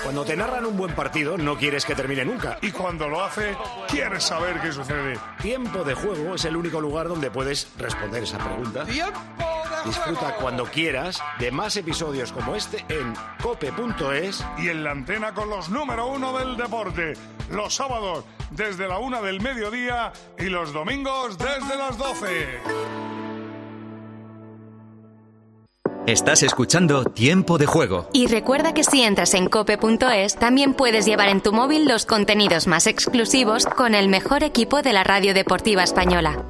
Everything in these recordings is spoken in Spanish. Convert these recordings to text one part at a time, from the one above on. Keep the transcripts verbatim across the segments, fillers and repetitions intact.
Cuando te narran un buen partido, no quieres que termine nunca. Y cuando lo hace, quieres saber qué sucede. Tiempo de Juego es el único lugar donde puedes responder esa pregunta. ¡Tiempo de Disfruta juego! cuando quieras de más episodios como este en cope punto es. Y en la antena con los número uno del deporte. Los sábados desde la una del mediodía y los domingos desde las doce. Estás escuchando Tiempo de Juego. Y recuerda que si entras en cope punto es, también puedes llevar en tu móvil los contenidos más exclusivos con el mejor equipo de la radio deportiva española.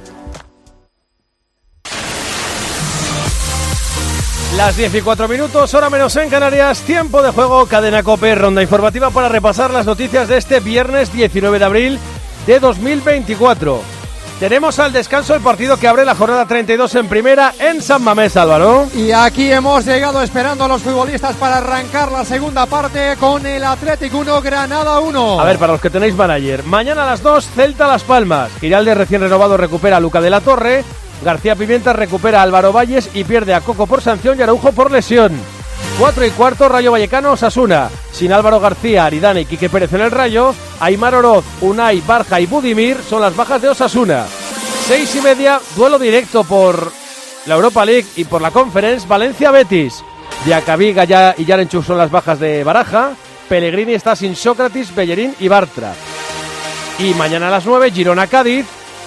Las diez y cuatro minutos, hora menos en Canarias, Tiempo de Juego, Cadena COPE, ronda informativa para repasar las noticias de este viernes diecinueve de abril de dos mil veinticuatro. Tenemos al descanso el partido que abre la jornada treinta y dos en primera en San Mamés, Álvaro. Y aquí hemos llegado esperando a los futbolistas para arrancar la segunda parte con el Athletic uno, Granada uno. A ver, para los que tenéis manager, mañana a las dos, Celta Las Palmas. Giralde recién renovado recupera a Luca de la Torre. García Pimienta recupera a Álvaro Valles y pierde a Coco por sanción y Araujo por lesión. Cuatro y cuarto, Rayo Vallecano, Osasuna. Sin Álvaro García, Aridane y Quique Pérez en el Rayo, Aimar Oroz, Unai, Barja y Budimir son las bajas de Osasuna. Seis y media, duelo directo por la Europa League y por la Conference, Valencia-Betis. Diacabí, Gallá y Yarenchuk son las bajas de Baraja. Pellegrini está sin Sócrates, Bellerín y Bartra. Y mañana a las nueve, Girona-Cádiz.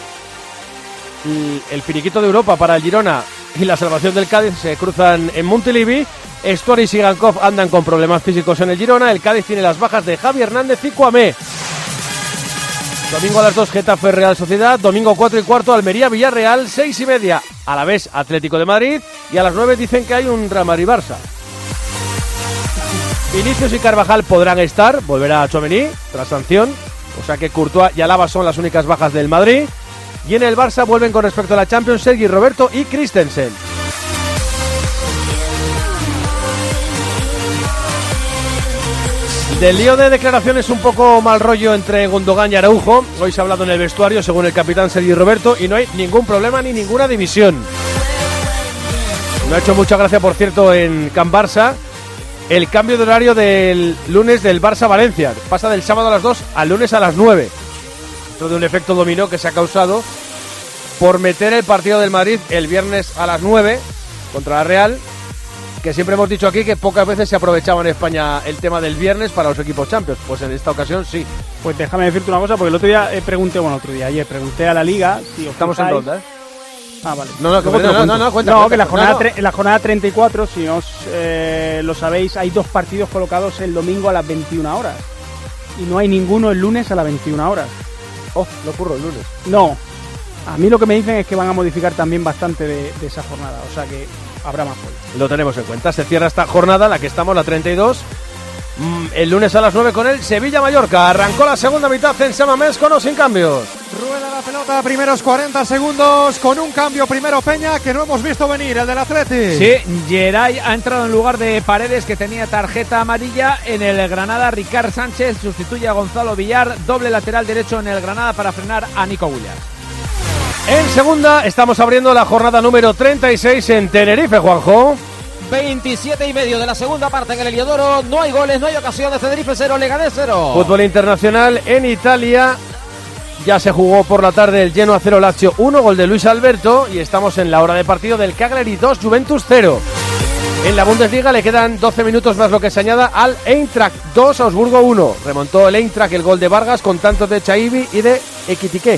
El finiquito de Europa para el Girona y la salvación del Cádiz se cruzan en Montilivi. Stuart y Sigankov andan con problemas físicos en el Girona. El Cádiz tiene las bajas de Javi Hernández y Cuamé. Domingo a las dos, Getafe Real Sociedad. Domingo cuatro y cuarto, Almería Villarreal. Seis y media, a la vez Atlético de Madrid. Y a las nueve dicen que hay un Real Madrid Barça. Vinicius y Carvajal podrán estar. Volverá a Tchouaméni tras sanción. O sea que Courtois y Alaba son las únicas bajas del Madrid. Y en el Barça vuelven con respecto a la Champions Sergi Roberto y Christensen. Del lío de declaraciones un poco mal rollo entre Gundogan y Araujo. Hoy se ha hablado en el vestuario, según el capitán Sergi Roberto, y no hay ningún problema ni ninguna división. No ha hecho mucha gracia, por cierto, en Can Barça el cambio de horario del lunes del Barça-Valencia. Pasa del sábado a las dos al lunes a las nueve. Dentro de un efecto dominó que se ha causado por meter el partido del Madrid el viernes a las nueve contra la Real, que siempre hemos dicho aquí que pocas veces se aprovechaba en España el tema del viernes para los equipos Champions. Pues en esta ocasión sí. Pues déjame decirte una cosa, porque el otro día eh, pregunté, bueno, otro día ayer pregunté a la Liga si estamos en ronda, ¿eh? Ah, vale. No, no, que, no, no, no, no, cuenta, no, cuenta, que la jornada, no, no. Tre- la jornada treinta y cuatro, si os eh, lo sabéis, hay dos partidos colocados el domingo a las veintiuna horas. Y no hay ninguno el lunes a las veintiuna horas. Oh, no ocurre el lunes. No. A mí lo que me dicen es que van a modificar también bastante de, de esa jornada. O sea que habrá más juegos. Lo tenemos en cuenta. Se cierra esta jornada, la que estamos, la treinta y dos. Mm, el lunes a las nueve con el Sevilla-Mallorca. Arrancó la segunda mitad en San Mamés con o sin cambios. Rueda la pelota, primeros cuarenta segundos con un cambio. Primero Peña, que no hemos visto venir, el del Athletic. Sí, Geray ha entrado en lugar de Paredes, que tenía tarjeta amarilla. En el Granada, Ricard Sánchez sustituye a Gonzalo Villar. Doble lateral derecho en el Granada para frenar a Nico Williams. En segunda estamos abriendo la jornada número treinta y seis en Tenerife, Juanjo. veintisiete y medio de la segunda parte en el Heliodoro. No hay goles, no hay ocasiones. Tenerife cero, Leganés cero. Fútbol internacional en Italia. Ya se jugó por la tarde el Genoa cero, Lazio uno, gol de Luis Alberto. Y estamos en la hora de partido del Cagliari dos, Juventus cero. En la Bundesliga le quedan doce minutos más lo que se añada al Eintracht dos, Augsburgo uno. Remontó el Eintracht el gol de Vargas con tantos de Chaibi y de Ekitike.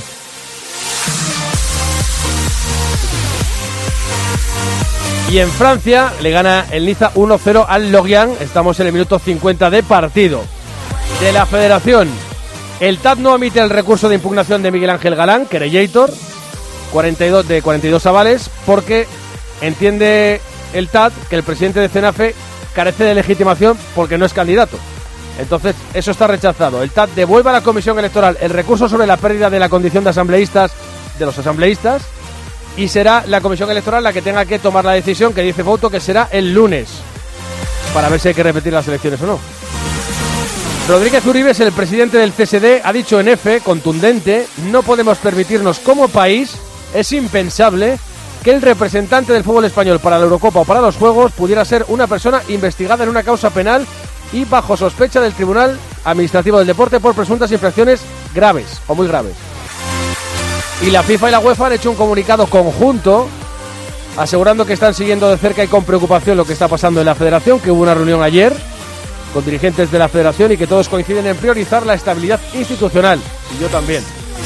Y en Francia le gana el Niza uno cero al Lorient. Estamos en el minuto cincuenta de partido. De la Federación, el T A D no omite el recurso de impugnación de Miguel Ángel Galán, querellator, cuarenta y dos de cuarenta y dos avales, porque entiende el T A D que el presidente de CENAFE carece de legitimación porque no es candidato. Entonces, eso está rechazado. El T A D devuelve a la Comisión Electoral el recurso sobre la pérdida de la condición de asambleístas de los asambleístas, y será la Comisión Electoral la que tenga que tomar la decisión, que dice Fouto que será el lunes, para ver si hay que repetir las elecciones o no. Rodríguez Uribes, el presidente del C S D, ha dicho en F, contundente: no podemos permitirnos como país, es impensable que el representante del fútbol español para la Eurocopa o para los Juegos pudiera ser una persona investigada en una causa penal y bajo sospecha del Tribunal Administrativo del Deporte por presuntas infracciones graves o muy graves. Y la FIFA y la UEFA han hecho un comunicado conjunto asegurando que están siguiendo de cerca y con preocupación lo que está pasando en la federación, que hubo una reunión ayer con dirigentes de la federación y que todos coinciden en priorizar la estabilidad institucional. Y yo también.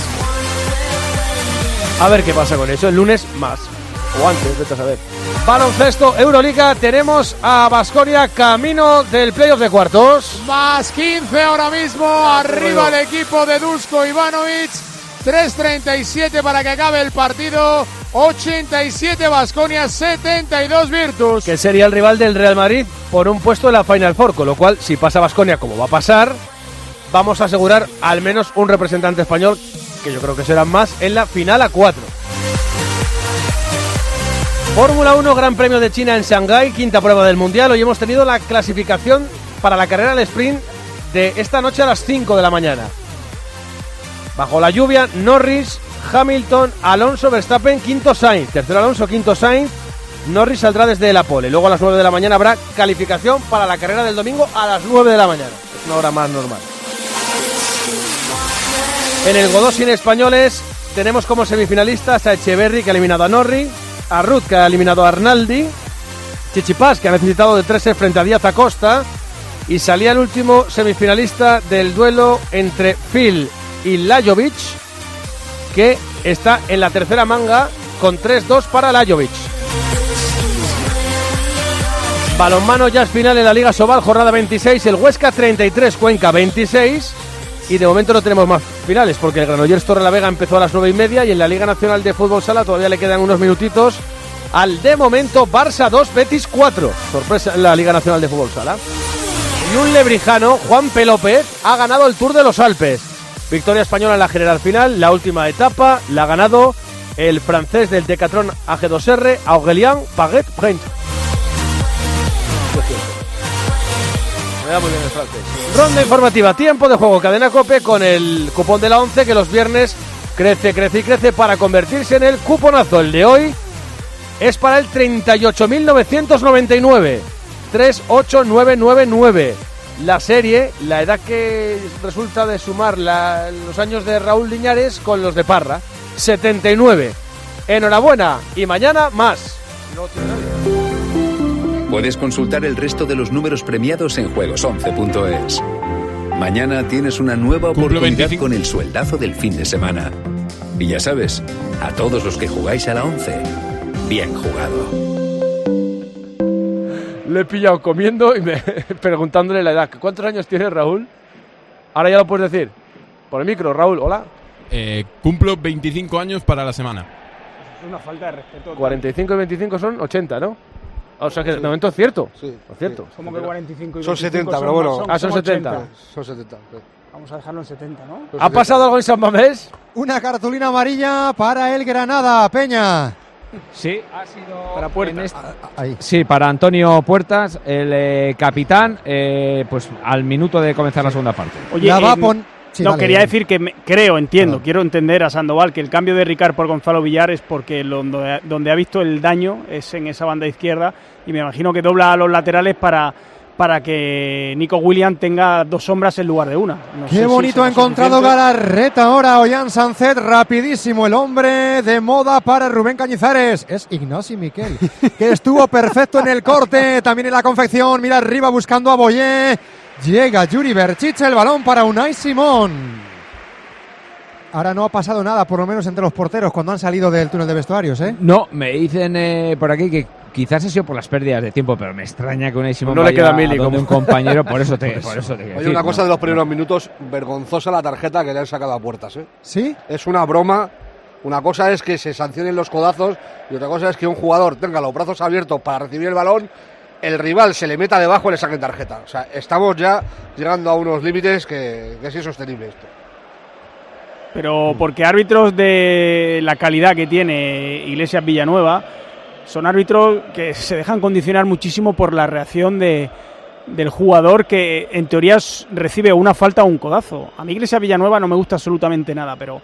A ver qué pasa con eso. El lunes más. O antes, vete a saber. Baloncesto, Euroliga. Tenemos a Baskonia camino del playoff de cuartos. Más quince ahora mismo. Arriba el equipo de Dusko Ivanovic. tres treinta y siete para que acabe el partido. ochenta y siete Baskonia, setenta y dos Virtus. Que sería el rival del Real Madrid por un puesto en la Final Four. Con lo cual, si pasa Baskonia como va a pasar, vamos a asegurar al menos un representante español, que yo creo que serán más, en la final a cuatro. Fórmula uno, Gran Premio de China en Shanghái, quinta prueba del Mundial. Hoy hemos tenido la clasificación para la carrera al sprint de esta noche a las cinco de la mañana. Bajo la lluvia, Norris, Hamilton, Alonso, Verstappen, quinto Sainz. Tercero Alonso, quinto Sainz. Norris saldrá desde la pole. Luego a las nueve de la mañana habrá calificación para la carrera del domingo a las nueve de la mañana. Es una hora más normal. En el Godó sin españoles tenemos como semifinalistas a Echeverry, que ha eliminado a Norris, a Ruth, que ha eliminado a Arnaldi, Chichipas, que ha necesitado de tres frente a Díaz Acosta, y salía el último semifinalista del duelo entre Phil y Lajovic, que está en la tercera manga con tres dos para Lajovic. Balonmano ya es final en la Liga Sobal, jornada veintiséis, el Huesca treinta y tres, Cuenca veintiséis, y de momento no tenemos más finales porque el Granollers Torrelavega empezó a las nueve y media y en la Liga Nacional de Fútbol Sala todavía le quedan unos minutitos al de momento Barça dos, Betis cuatro. Sorpresa en la Liga Nacional de Fútbol Sala. Y un lebrijano, Juan P. López, ha ganado el Tour de los Alpes. Victoria española en la general final, la última etapa la ha ganado el francés del Decathlon A G dos R, Aurélien Paget-Brent. Me da muy bien el francés. Ronda informativa, tiempo de juego, Cadena COPE con el cupón de la once que los viernes crece, crece y crece para convertirse en el cuponazo. El de hoy es para el treinta y ocho mil novecientos noventa y nueve, treinta y ocho mil novecientos noventa y nueve. La serie, la edad que resulta de sumar la, los años de Raúl Liñares con los de Parra, setenta y nueve. Enhorabuena y mañana más. Puedes consultar el resto de los números premiados en juegos once punto es. Mañana tienes una nueva oportunidad con el sueldazo del fin de semana. Y ya sabes, a todos los que jugáis a la once, bien jugado. Le he pillado comiendo y me, preguntándole la edad. ¿Cuántos años tiene Raúl? Ahora ya lo puedes decir. Por el micro, Raúl, hola. Eh, cumplo veinticinco años para la semana. Es una falta de respeto. cuarenta y cinco y veinticinco son ochenta, ¿no? O sea que de momento es cierto. Sí, es cierto. Sí. Como que cuarenta y cinco y son setenta, pero bueno. Son, ah, son, son setenta. ochenta. Son setenta. Sí. Vamos a dejarlo en setenta, ¿no? ¿Ha pasado algo en San Mamés? Una cartulina amarilla para el Granada, Peña. Sí, ha sido para Puertas. Este... Ahí. Sí, para Antonio Puertas, el eh, capitán, eh, pues al minuto de comenzar la segunda parte. Oye, la va eh, a pon... sí, no, vale, quería vale. decir que me, creo, entiendo, no. quiero entender a Sandoval que el cambio de Ricard por Gonzalo Villar es porque lo, donde, donde ha visto el daño es en esa banda izquierda y me imagino que dobla a los laterales para, para que Nico Williams tenga dos sombras en lugar de una. No Qué sé bonito si ha encontrado suficiente. Galarreta ahora, Ollán Sancet, rapidísimo el hombre de moda para Rubén Cañizares. Es Ignasi Miquel, que estuvo perfecto en el corte, también en la confección, mira arriba buscando a Boyé. Llega Yuri Berchiche, el balón para Unai Simón. Ahora no ha pasado nada, por lo menos entre los porteros, cuando han salido del túnel de vestuarios, ¿eh? No, me dicen eh, por aquí que quizás ha sido por las pérdidas de tiempo, pero me extraña que Unai Simón no le queda mili como como un compañero, por eso te, por eso te Oye, decir, una cosa ¿no? de los primeros minutos, vergonzosa la tarjeta que le han sacado a Puertas, ¿eh? ¿Sí? Es una broma. Una cosa es que se sancionen los codazos y otra cosa es que un jugador tenga los brazos abiertos para recibir el balón, el rival se le meta debajo y le saquen tarjeta. O sea, estamos ya llegando a unos límites que, que es insostenible esto. Pero porque árbitros de la calidad que tiene Iglesias Villanueva son árbitros que se dejan condicionar muchísimo por la reacción de, del jugador que en teoría recibe una falta o un codazo. A mí Iglesias Villanueva no me gusta absolutamente nada, pero...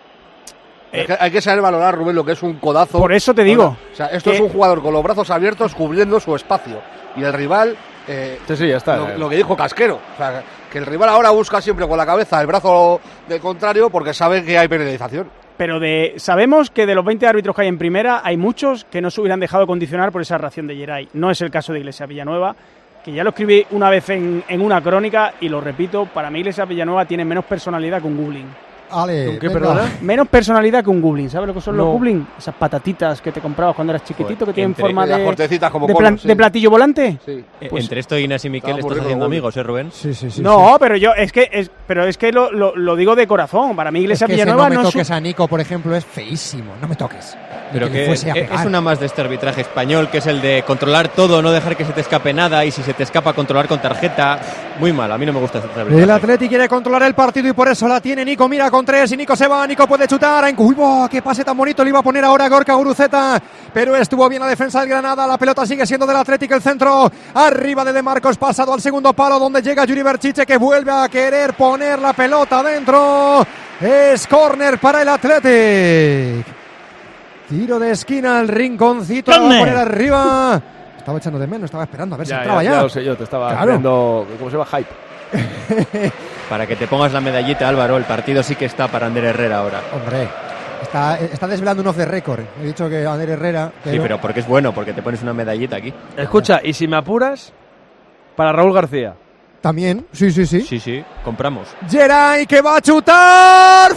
Es que hay que saber valorar, Rubén, lo que es un codazo. Por eso te digo. O sea, esto que... es un jugador con los brazos abiertos cubriendo su espacio. Y el rival eh, sí, sí, ya está. Lo, lo que dijo Casquero, o sea, que el rival ahora busca siempre con la cabeza el brazo del contrario porque sabe que hay penalización. Pero de sabemos que de los veinte árbitros que hay en primera, hay muchos que no se hubieran dejado condicionar por esa reacción de Geray. No es el caso de Iglesias Villanueva, que ya lo escribí una vez en, en una crónica y lo repito, para mí Iglesias Villanueva tiene menos personalidad que un Gublin. Ale, ¿Con qué, venga. perdona? Menos personalidad que un Gublin. ¿Sabes lo que son No. los Gublin? Esas patatitas que te comprabas cuando eras chiquitito, Joder, que tienen entre- forma las de, cortecitas como de, cono, plan- sí. de platillo volante. Sí. Eh, Pues- Entre esto y Inés y Miquel Estaba estás aburrido, haciendo Gublin. amigos, ¿eh, Rubén? Sí, sí, sí. No, sí. pero yo es que es, pero es que lo, lo, lo digo de corazón. Para mí Es Iglesias que ese Villanueva no me no toques su- a Nico, por ejemplo, es feísimo. No me toques. Ni Pero que le que fuese a es, pegar. es una más de este arbitraje español, que es el de controlar todo, no dejar que se te escape nada, y si se te escapa, controlar con tarjeta. Muy mal, a mí no me gusta este arbitraje. El Atleti quiere controlar el partido y por eso la tiene Nico. Mira con tres y Nico se va. Nico puede chutar. En... Uy, ¡oh, qué pase tan bonito! Le iba a poner ahora Gorka Guruceta, pero estuvo bien la defensa del Granada. La pelota sigue siendo del Atlético. El centro arriba de De Marcos, pasado al segundo palo, donde llega Yuri Berchiche, que vuelve a querer poner la pelota dentro. Es córner para el Athletic. Tiro de esquina al rinconcito. La va a ¡Córner! poner arriba. Estaba echando de menos, estaba esperando a ver si Ya, entraba ya, ya. ya lo sé yo, te estaba Claro. creando, ¿cómo se llama? Hype. Para que te pongas la medallita, Álvaro, el partido sí que está para Ander Herrera ahora. Hombre, está, está desvelando un off the record. He dicho que Ander Herrera. Sí, pero porque es bueno, porque te pones una medallita aquí. Escucha, y si me apuras, para Raúl García. También, sí, sí, sí. Sí, sí, compramos. Geray que va a chutar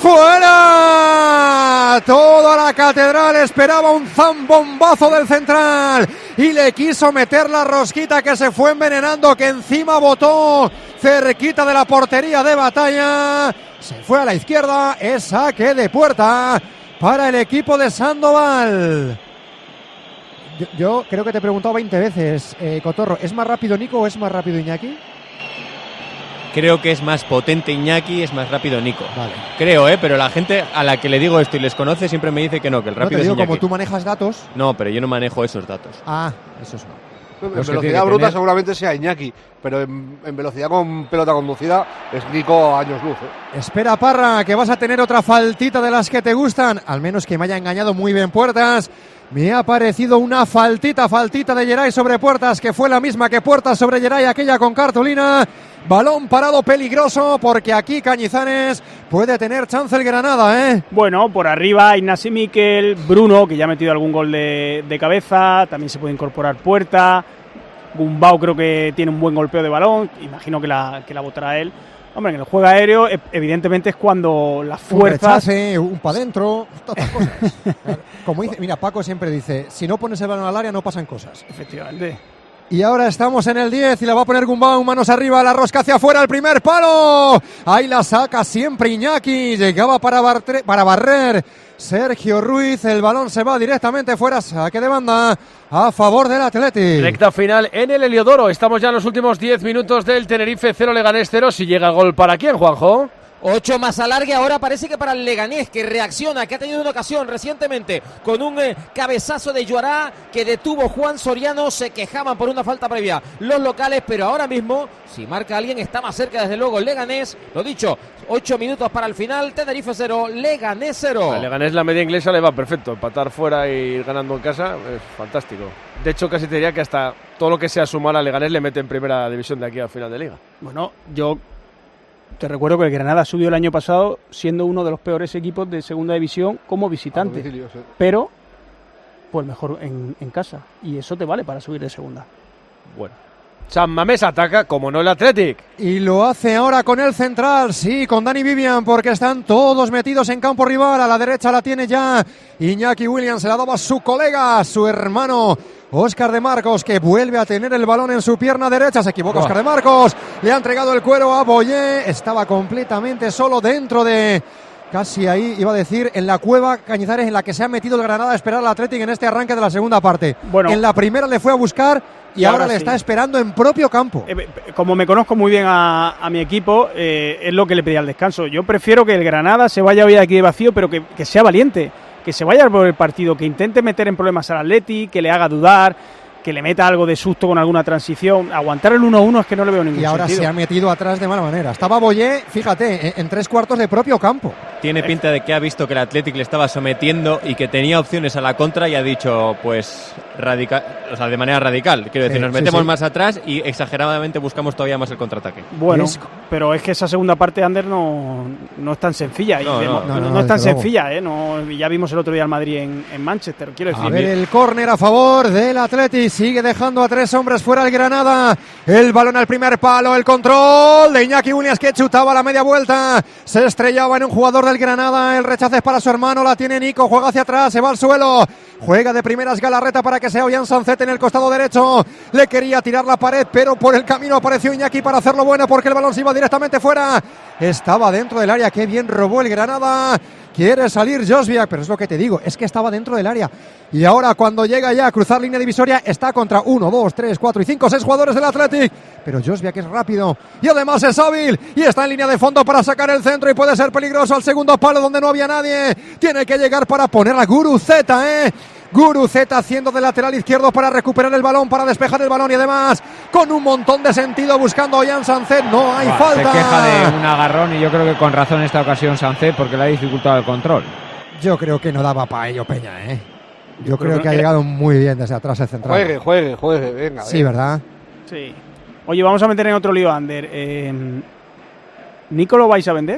fuera. Toda la catedral esperaba un zambombazo del central y le quiso meter la rosquita que se fue envenenando, que encima botó cerquita de la portería de Batalla. Se fue a la izquierda, es saque de puerta para el equipo de Sandoval. Yo, yo creo que te he preguntado veinte veces, eh, Cotorro, ¿es más rápido Nico o es más rápido Iñaki? Creo que es más potente Iñaki, es más rápido Nico. Vale. Creo, ¿eh? Pero la gente a la que le digo esto y les conoce siempre me dice que no, que el No, rápido te digo, es Iñaki. como tú manejas datos. No, pero yo no manejo esos datos. Ah, eso es no. En Los que tiene velocidad que bruta tener. seguramente sea Iñaki, pero en, en velocidad con pelota conducida es Nico a años luz. ¿eh? Espera, Parra, que vas a tener otra faltita de las que te gustan. Al menos que me haya engañado muy bien Puertas. Me ha parecido una faltita, faltita de Geray sobre Puertas, que fue la misma que Puertas sobre Geray, aquella con cartulina. Balón parado peligroso, porque aquí Cañizares puede tener chance el Granada, ¿eh? Bueno, por arriba Ignasi Miquel, Bruno, que ya ha metido algún gol de, de cabeza, también se puede incorporar Puerta, Gumbau creo que tiene un buen golpeo de balón, imagino que la, que la botará él. Hombre, en el juego aéreo, e- evidentemente es cuando las Un fuerzas... rechace, un pa' dentro, todas estas cosas. Claro. Como dice, mira, Paco siempre dice, si no pones el balón al área no pasan cosas. Efectivamente. Y ahora estamos en el diez y la va a poner Gumbau, manos arriba, la rosca hacia afuera, el primer palo. Ahí la saca siempre Iñaki, llegaba para, bartre, para barrer Sergio Ruiz, el balón se va directamente fuera, saque de banda a favor del Athletic. Recta final en el Heliodoro, estamos ya en los últimos diez minutos del Tenerife cero, Leganés cero. Si llega gol, ¿para quién, Juanjo? Ocho más alargue, ahora parece que para el Leganés, que reacciona, que ha tenido una ocasión recientemente con un eh, cabezazo de Llorá que detuvo Juan Soriano. Se quejaban por una falta previa los locales, pero ahora mismo, si marca alguien, está más cerca desde luego el Leganés. Lo dicho, ocho minutos para el final, Tenerife cero, Leganés cero. Al Leganés la media inglesa le va perfecto, empatar fuera y ir ganando en casa es fantástico. De hecho, casi te diría que hasta todo lo que sea sumar al Leganés le mete en primera división de aquí al final de liga. Bueno, yo te recuerdo que el Granada subió el año pasado siendo uno de los peores equipos de segunda división como visitante, domicilio, sí. pero pues mejor en, en casa, y eso te vale para subir de segunda. Bueno, San Mamés ataca como no el Athletic. Y lo hace ahora con el central, sí, con Dani Vivian, porque están todos metidos en campo rival. A la derecha la tiene ya Iñaki Williams, se la daba su colega, su hermano Óscar de Marcos, que vuelve a tener el balón en su pierna derecha. Se equivoca Óscar de Marcos, le ha entregado el cuero a Boyé, estaba completamente solo dentro de... Casi ahí, iba a decir, en la cueva Cañizares en la que se ha metido el Granada a esperar al Athletic en este arranque de la segunda parte. Bueno, en la primera le fue a buscar y, y ahora, ahora le sí. está esperando en propio campo. Eh, como me conozco muy bien a, a mi equipo, eh, es lo que le pedí al descanso. Yo prefiero que el Granada se vaya hoy de aquí de vacío, pero que, que sea valiente, que se vaya por el partido, que intente meter en problemas al Atleti, que le haga dudar, que le meta algo de susto con alguna transición. Aguantar el uno uno es que no le veo ningún sentido. Y ahora sentido. se ha metido atrás de mala manera. Estaba Boyé, fíjate, en, en tres cuartos de propio campo. Tiene pinta de que ha visto que el Athletic le estaba sometiendo y que tenía opciones a la contra y ha dicho, pues, radical, o sea, de manera radical. Quiero decir, Sí, nos sí, metemos sí. más atrás y exageradamente buscamos todavía más el contraataque. Bueno, Es- pero es que esa segunda parte, Ander, no, no es tan sencilla. y No, de- no, no, no, no, es tan desde luego. sencilla, ¿eh? No, ya vimos el otro día al Madrid en, en Manchester, quiero decir. A ver el córner a favor del Atleti, sigue dejando a tres hombres fuera el Granada, el balón al primer palo, el control de Iñaki Williams que chutaba la media vuelta, se estrellaba en un jugador del Granada, el rechace es para su hermano, la tiene Nico, juega hacia atrás, se va al suelo, juega de primeras Galarreta para que sea Ollán Sancet en el costado derecho, le quería tirar la pared pero por el camino apareció Iñaki para hacerlo bueno porque el balón se iba directamente fuera, estaba dentro del área, qué bien robó el Granada. Quiere salir Josviak, pero es lo que te digo, es que estaba dentro del área. Y ahora cuando llega ya a cruzar línea divisoria, está contra uno, dos, tres, cuatro y cinco, seis jugadores del Athletic. Pero Josviak es rápido y además es hábil y está en línea de fondo para sacar el centro y puede ser peligroso al segundo palo donde no había nadie. Tiene que llegar para poner a Guruzeta, ¿eh? Guruzeta haciendo de lateral izquierdo para recuperar el balón, para despejar el balón y además con un montón de sentido buscando a Ollán Sancet. No hay Buah, falta. Se queja de un agarrón y yo creo que con razón en esta ocasión Sancet porque le ha dificultado el control. Yo creo que no daba para ello Peña, ¿eh? Yo, creo, creo que ha que- llegado muy bien desde atrás el central. Juegue, juegue, juegue, venga. Sí, venga. ¿verdad? Sí. Oye, vamos a meter en otro lío, Ander. Eh, ¿Nico lo vais a vender?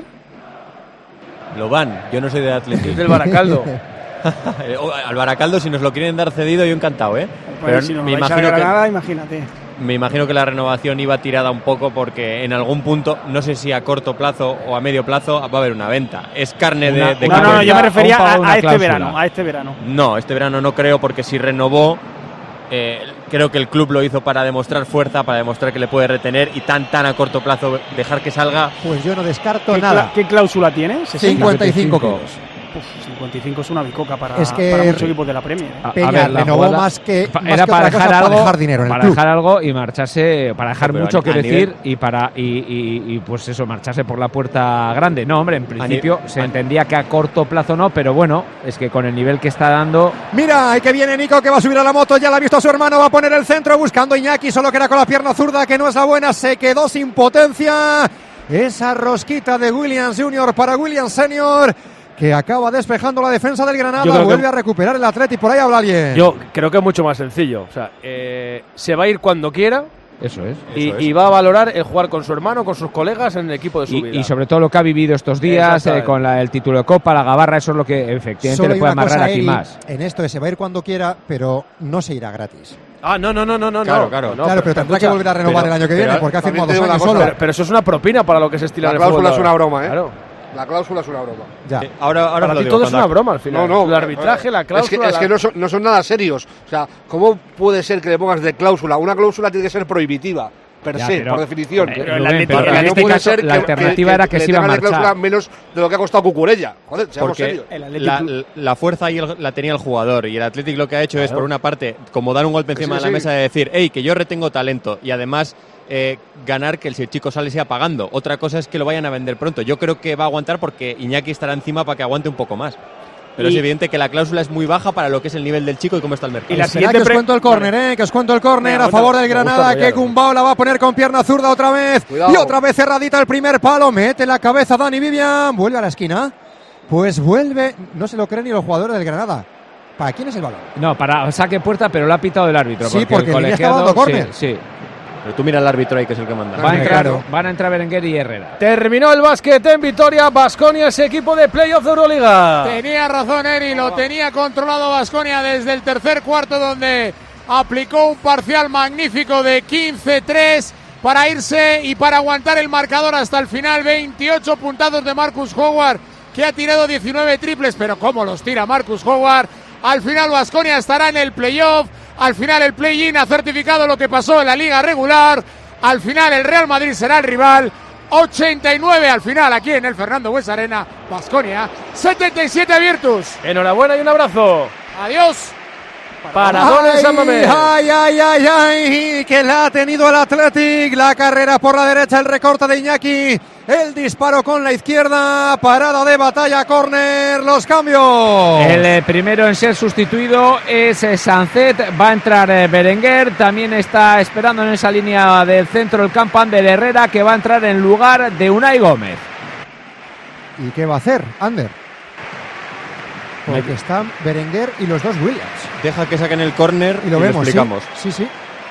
Lo van, yo no soy de Athletic. Es del Baracaldo. Al Baracaldo, si nos lo quieren dar cedido, yo encantado, ¿eh? Pues si no me, lo vais a imagino que, Granada, imagínate. me imagino que la renovación iba tirada un poco porque en algún punto, no sé si a corto plazo o a medio plazo, va a haber una venta. Es carne de, Una- de No, no, no, yo me refería un pago a, de una a este cláusula. verano, a este verano. No, este verano no creo porque si renovó, eh, creo que el club lo hizo para demostrar fuerza, para demostrar que le puede retener y tan tan a corto plazo dejar que salga. Pues yo no descarto ¿Qué, nada. cla- ¿Qué cláusula tiene? ¿sesenta? cincuenta y cinco kilos. Uf, cincuenta y cinco es una bicoca para, Es que- para muchos equipos de la Premier. ¿eh? A- Peña a ver, la renovó jugada- más que, pa- más era que para otra dejar cosa, algo, para dejar dinero en el para club. dejar algo y marcharse, para dejar Pero mucho a- que a decir nivel- y para y, y- y, pues eso, marcharse por la puerta grande. No, hombre, en principio ni- se a- entendía que a corto plazo no, pero bueno, es que con el nivel que está dando, Mira, ahí que viene Nico que va a subir a la moto, ya la ha visto a su hermano, va a poner el centro buscando a Iñaki, solo que era con la pierna zurda, que no es la buena, se quedó sin potencia. Esa rosquita de Williams junior para Williams senior, que acaba despejando la defensa del Granada, Yo creo vuelve que- a recuperar el Atleti, por ahí habla alguien. Yo creo que es mucho más sencillo. O sea, eh, se va a ir cuando quiera eso es. y, Eso es. y va a valorar el jugar con su hermano, con sus colegas en el equipo de su Y, vida. y sobre todo lo que ha vivido estos días eh, Exactamente. con la- el título de Copa, la gabarra, eso es lo que efectivamente Solo le hay puede una amarrar cosa, aquí Eri, más. en esto de se va a ir cuando quiera, pero no se irá gratis. Ah, no, no, no, no, no. Claro, no. claro. No, claro, pero tendrá que escucha, volver a renovar pero- el año que pero viene, porque ha también firmado te dos digo años una solo. cosa, Pero, pero eso es una propina para lo que se estila La en el fútbol cláusula es ahora. una broma, ¿eh? Claro. La cláusula es una broma. Ya. Eh, ahora ahora Para os lo ti digo, todo es cuando- una broma al final. No, no. El arbitraje, la Es que, cláusula. es que la- no, son, no son nada serios. O sea, ¿cómo puede ser que le pongas de cláusula? Una cláusula tiene que ser prohibitiva, per Ya, se, pero- por definición. Pero, el Rubén, Atlético- pero el en no este puede caso ser la alternativa era que le se iba a tengan de cláusula marchar. menos de lo que ha costado Cucurella. Joder, seamos Porque serios. El Atlético- la, la fuerza ahí el- la tenía el jugador y el Athletic lo que ha hecho es, por una parte, como dar un golpe Sí, encima sí, de la sí. mesa de decir, hey, que yo retengo talento y además eh, ganar que el si el chico sale sea pagando. Otra cosa es que lo vayan a vender pronto. Yo creo que va a aguantar porque Iñaki estará encima para que aguante un poco más. Pero Y- es evidente que la cláusula es muy baja para lo que es el nivel del chico y cómo está el mercado. Y la Espera siguiente que os pre- cuento el córner, eh, que os cuento el córner Venga, a favor cuéntalo. del Me gusta Granada, que enrollarlo. Gumbao la va a poner con pierna zurda otra vez. Cuidado. Y otra vez cerradita el primer palo, mete la cabeza Dani Vivian, vuelve a la esquina. Pues vuelve, no se lo creen ni los jugadores del Granada. ¿Para quién es el balón? No, para saque puerta, pero lo ha pitado el árbitro. Sí, porque, porque el el Línea estaba colegiado. dando córner. Sí, sí. Pero tú mira al árbitro ahí que es el que manda. Va a entrar, Claro. van a entrar Berenguer y Herrera. Terminó el básquet en Vitoria. Baskonia, ese equipo de playoff de Euroliga. Tenía razón Eri, lo tenía controlado Baskonia desde el tercer cuarto, donde aplicó un parcial magnífico de quince tres para irse y para aguantar el marcador hasta el final. veintiocho puntazos de Marcus Howard, que ha tirado diecinueve triples, pero cómo los tira Marcus Howard. Al final Baskonia estará en el playoff. Al final el play-in ha certificado lo que pasó en la liga regular. Al final el Real Madrid será el rival. ochenta y nueve al final aquí en el Fernando Buesa Arena. Baskonia, setenta y siete Virtus. Enhorabuena y un abrazo. Adiós. Paradón en San Mamés. Ay, ay, ay, ay, que la ha tenido el Athletic. La carrera por la derecha, el recorte de Iñaki. El disparo con la izquierda. Parada de batalla, córner. Los cambios. El eh, primero en ser sustituido es eh, Sancet. Va a entrar eh, Berenguer. También está esperando en esa línea del centro del campo Ander Herrera, que va a entrar en lugar de Unai Gómez. ¿Y qué va a hacer, Ander? Porque están Berenguer y los dos Williams. Deja que saquen el córner y lo y vemos. Lo explicamos. Sí, sí, sí.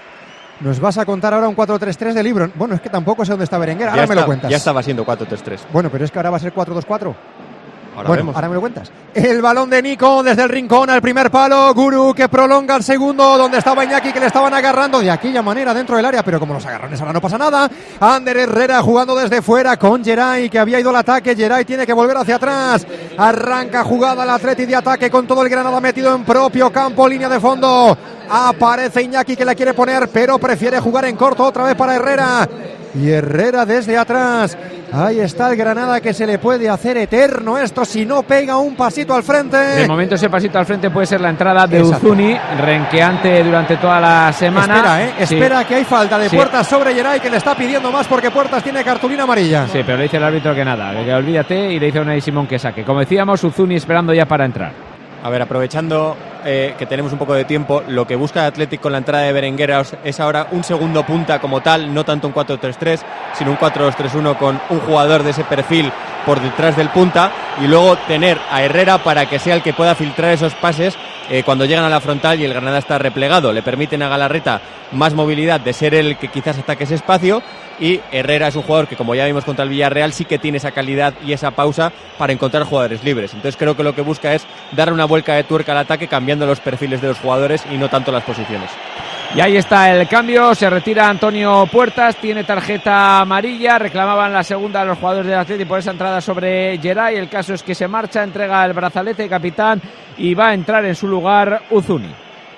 Nos vas a contar ahora un cuatro tres tres de libro. Bueno, es que tampoco sé dónde está Berenguer. Ahora ya me está, lo cuentas. Ya estaba siendo cuatro tres tres. Bueno, pero es que ahora va a ser cuatro dos cuatro. Ahora bueno, vemos. ahora me lo cuentas. El balón de Nico desde el rincón al primer palo. Guru que prolonga el segundo, donde estaba Iñaki, que le estaban agarrando de aquella manera dentro del área, pero como los agarrones ahora no pasa nada. Ander Herrera jugando desde fuera con Geray, que había ido al ataque. Geray tiene que volver hacia atrás. Arranca jugada el Atleti de ataque con todo el Granada metido en propio campo, línea de fondo. Aparece Iñaki, que la quiere poner, pero prefiere jugar en corto otra vez para Herrera. Y Herrera desde atrás. Ahí está el Granada, que se le puede hacer eterno esto si no pega un pasito al frente. De momento ese pasito al frente puede ser la entrada de Exacto. Uzuni, renqueante durante toda la semana. Espera, ¿eh? Sí. Espera, que hay falta de Sí. Puertas sobre Geray, que le está pidiendo más porque Puertas tiene cartulina amarilla. Sí, pero le dice el árbitro que nada, que olvídate, y le dice a Unai Simón que saque. Como decíamos, Uzuni esperando ya para entrar. A ver, aprovechando eh, que tenemos un poco de tiempo, lo que busca el Athletic con la entrada de Berenguer es ahora un segundo punta como tal, no tanto un cuatro tres tres, sino un cuatro dos tres uno con un jugador de ese perfil por detrás del punta, y luego tener a Herrera para que sea el que pueda filtrar esos pases eh, cuando llegan a la frontal y el Granada está replegado. Le permiten a Galarreta más movilidad de ser el que quizás ataque ese espacio, y Herrera es un jugador que, como ya vimos contra el Villarreal, sí que tiene esa calidad y esa pausa para encontrar jugadores libres. Entonces creo que lo que busca es darle una vuelta de tuerca al ataque, cambiando los perfiles de los jugadores y no tanto las posiciones. Y ahí está el cambio, se retira Antonio Puertas, tiene tarjeta amarilla, reclamaban la segunda a los jugadores del Atleti por esa entrada sobre Geray. El caso es que se marcha, entrega el brazalete de capitán y va a entrar en su lugar Uzuni.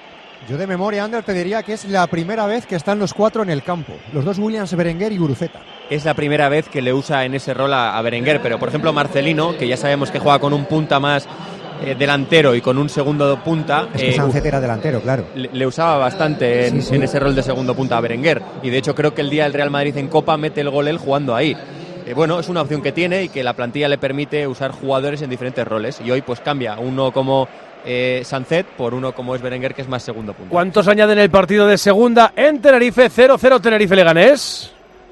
Yo de memoria, Ander, te diría que es la primera vez que están los cuatro en el campo. Los dos Williams, Berenguer y Guruceta. Es la primera vez que le usa en ese rol a, a Berenguer, pero por ejemplo Marcelino, que ya sabemos que juega con un punta más eh, delantero y con un segundo punta. Es que eh, Sancet era delantero, claro. Le, le usaba bastante en, Sí, sí. en ese rol de segundo punta a Berenguer, y de hecho creo que el día del Real Madrid en Copa mete el gol él jugando ahí. Eh, bueno, es una opción que tiene y que la plantilla le permite usar jugadores en diferentes roles, y hoy pues cambia uno como eh, Sancet por uno como es Berenguer, que es más segundo punta. ¿Cuántos añaden el partido de segunda en Tenerife? cero cero Tenerife Leganés.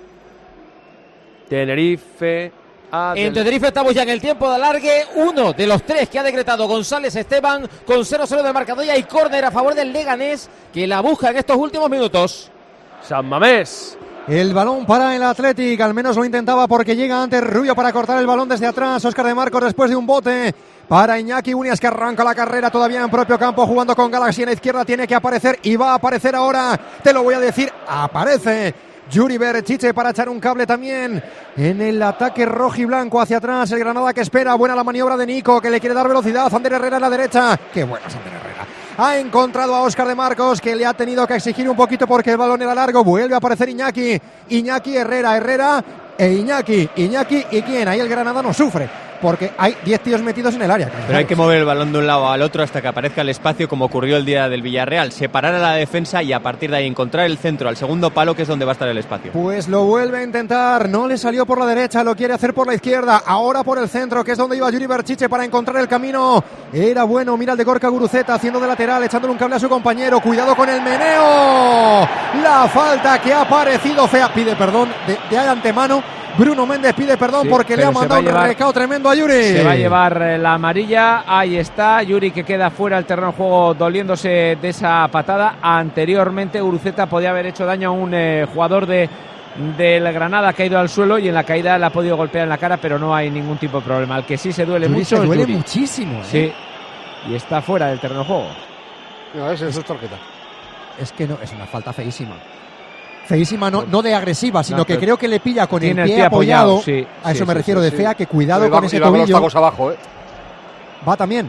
Tenerife a En Tenerife estamos ya en el tiempo de alargue. Uno de los tres que ha decretado González Esteban con cero cero de marcador, y córner a favor del Leganés, que la busca en estos últimos minutos. San Mamés. El balón para el Athletic, al menos lo intentaba porque llega antes Rubio para cortar el balón desde atrás. Óscar de Marcos después de un bote para Iñaki Williams, que arranca la carrera todavía en propio campo jugando con Galaxy en la izquierda. Tiene que aparecer y va a aparecer ahora, te lo voy a decir, aparece Yuri Berchiche para echar un cable también en el ataque rojo y blanco hacia atrás. El Granada que espera, buena la maniobra de Nico, que le quiere dar velocidad. Ander Herrera en la derecha, qué buena Ander Herrera. Ha encontrado a Óscar de Marcos, que le ha tenido que exigir un poquito porque el balón era largo. Vuelve a aparecer Iñaki. Iñaki, Herrera, Herrera e Iñaki. Iñaki y quién. Ahí el Granada no sufre porque hay diez tíos metidos en el área. Pero hay que mover el balón de un lado al otro hasta que aparezca el espacio, como ocurrió el día del Villarreal. Separar a la defensa y a partir de ahí encontrar el centro al segundo palo, que es donde va a estar el espacio. Pues lo vuelve a intentar, no le salió por la derecha, lo quiere hacer por la izquierda, ahora por el centro, que es donde iba Yuri Berchiche para encontrar el camino. Era bueno, mira el de Gorka Guruceta haciendo de lateral, echándole un cable a su compañero. Cuidado con el meneo. La falta que ha parecido fea, pide perdón de, de antemano. Bruno Méndez pide perdón sí, porque le ha mandado un llevar, recao tremendo a Yuri. Se va a llevar la amarilla. Ahí está Yuri, que queda fuera del terreno de juego doliéndose de esa patada. Anteriormente Guruceta podía haber hecho daño a un eh, jugador de del Granada, que ha ido al suelo y en la caída le ha podido golpear en la cara, pero no hay ningún tipo de problema. El que sí se duele Yuri mucho se duele Yuri. muchísimo. ¿eh? Sí, y está fuera del terreno de juego. No, esa es tarjeta. Es que no, es una falta feísima. Feísima, no, no de agresiva, sino no, que creo que le pilla con el pie, el pie apoyado. apoyado sí, a eso sí, me sí, refiero sí, de sí. fea, que cuidado y con va, ese y va tobillo. con los tacos abajo, ¿eh? Va también.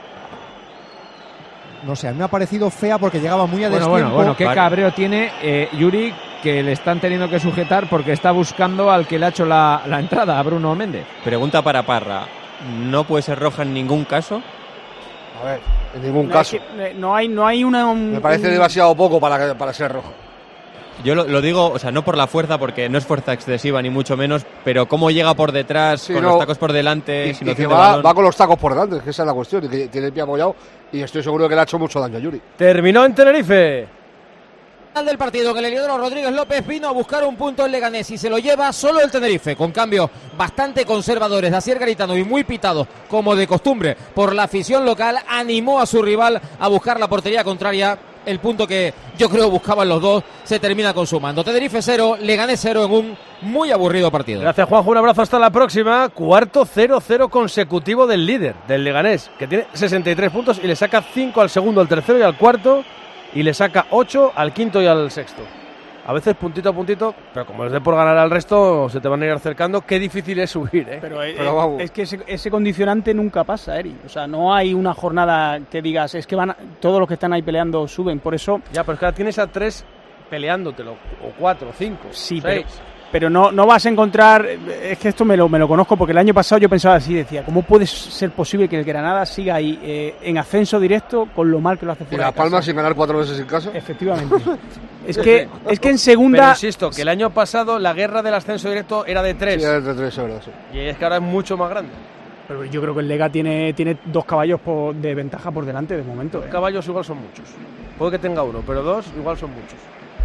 No sé, a mí me ha parecido fea porque llegaba muy a bueno, destiempo. bueno, bueno, qué Vale. cabreo tiene eh, Yuri, que le están teniendo que sujetar porque está buscando al que le ha hecho la, la entrada, a Bruno Méndez. Pregunta para Parra. ¿No puede ser roja en ningún caso? A ver. En ningún no, caso. Es que, no hay, no hay una. Un, Me parece un... demasiado poco para, para ser rojo. Yo lo, lo digo, o sea, no por la fuerza, porque no es fuerza excesiva ni mucho menos, pero cómo llega por detrás, sí, con no, los tacos por delante, y, sin y que de va, balón. va con los tacos por delante, es que esa es la cuestión, y que tiene el pie apoyado, y estoy seguro que le ha hecho mucho daño a Yuri. Terminó en Tenerife. Final del partido, que el Heliodoro Rodríguez López vino a buscar un punto en Leganés y se lo lleva solo el Tenerife, con cambios bastante conservadores de Asier Garitano y muy pitados, como de costumbre, por la afición local. Animó a su rival a buscar la portería contraria. El punto que yo creo buscaban los dos se termina consumando. Tenerife cero, Leganés cero en un muy aburrido partido. Gracias, Juanjo, un abrazo, hasta la próxima. Cuarto cero cero consecutivo del líder, del Leganés, que tiene sesenta y tres puntos y le saca cinco al segundo, al tercero y al cuarto, y le saca ocho al quinto y al sexto. A veces puntito a puntito, pero como les dé por ganar al resto, se te van a ir acercando. Qué difícil es subir, ¿eh? Pero, eh, pero es que ese, ese condicionante nunca pasa, Eri. O sea, no hay una jornada que digas, es que van a, todos los que están ahí peleando suben, por eso... Ya, pero es que ahora tienes a tres peleándotelo, o cuatro, cinco, sí, seis. Pero, pero no, no vas a encontrar... Es que esto me lo, me lo conozco, porque el año pasado yo pensaba así, decía, ¿cómo puede ser posible que el Granada siga ahí eh, en ascenso directo con lo mal que lo hace Y fuera La de casa? Palma sin ganar cuatro veces en casa. Efectivamente. Es que, es que en segunda... Pero insisto, que el año pasado la guerra del ascenso directo era de tres. Sí, era de tres, verdad, sí. Y es que ahora es mucho más grande. Pero yo creo que el Lega tiene, tiene dos caballos por, de ventaja por delante de momento. Dos ¿eh? caballos igual son muchos. Puede que tenga uno, pero dos igual son muchos.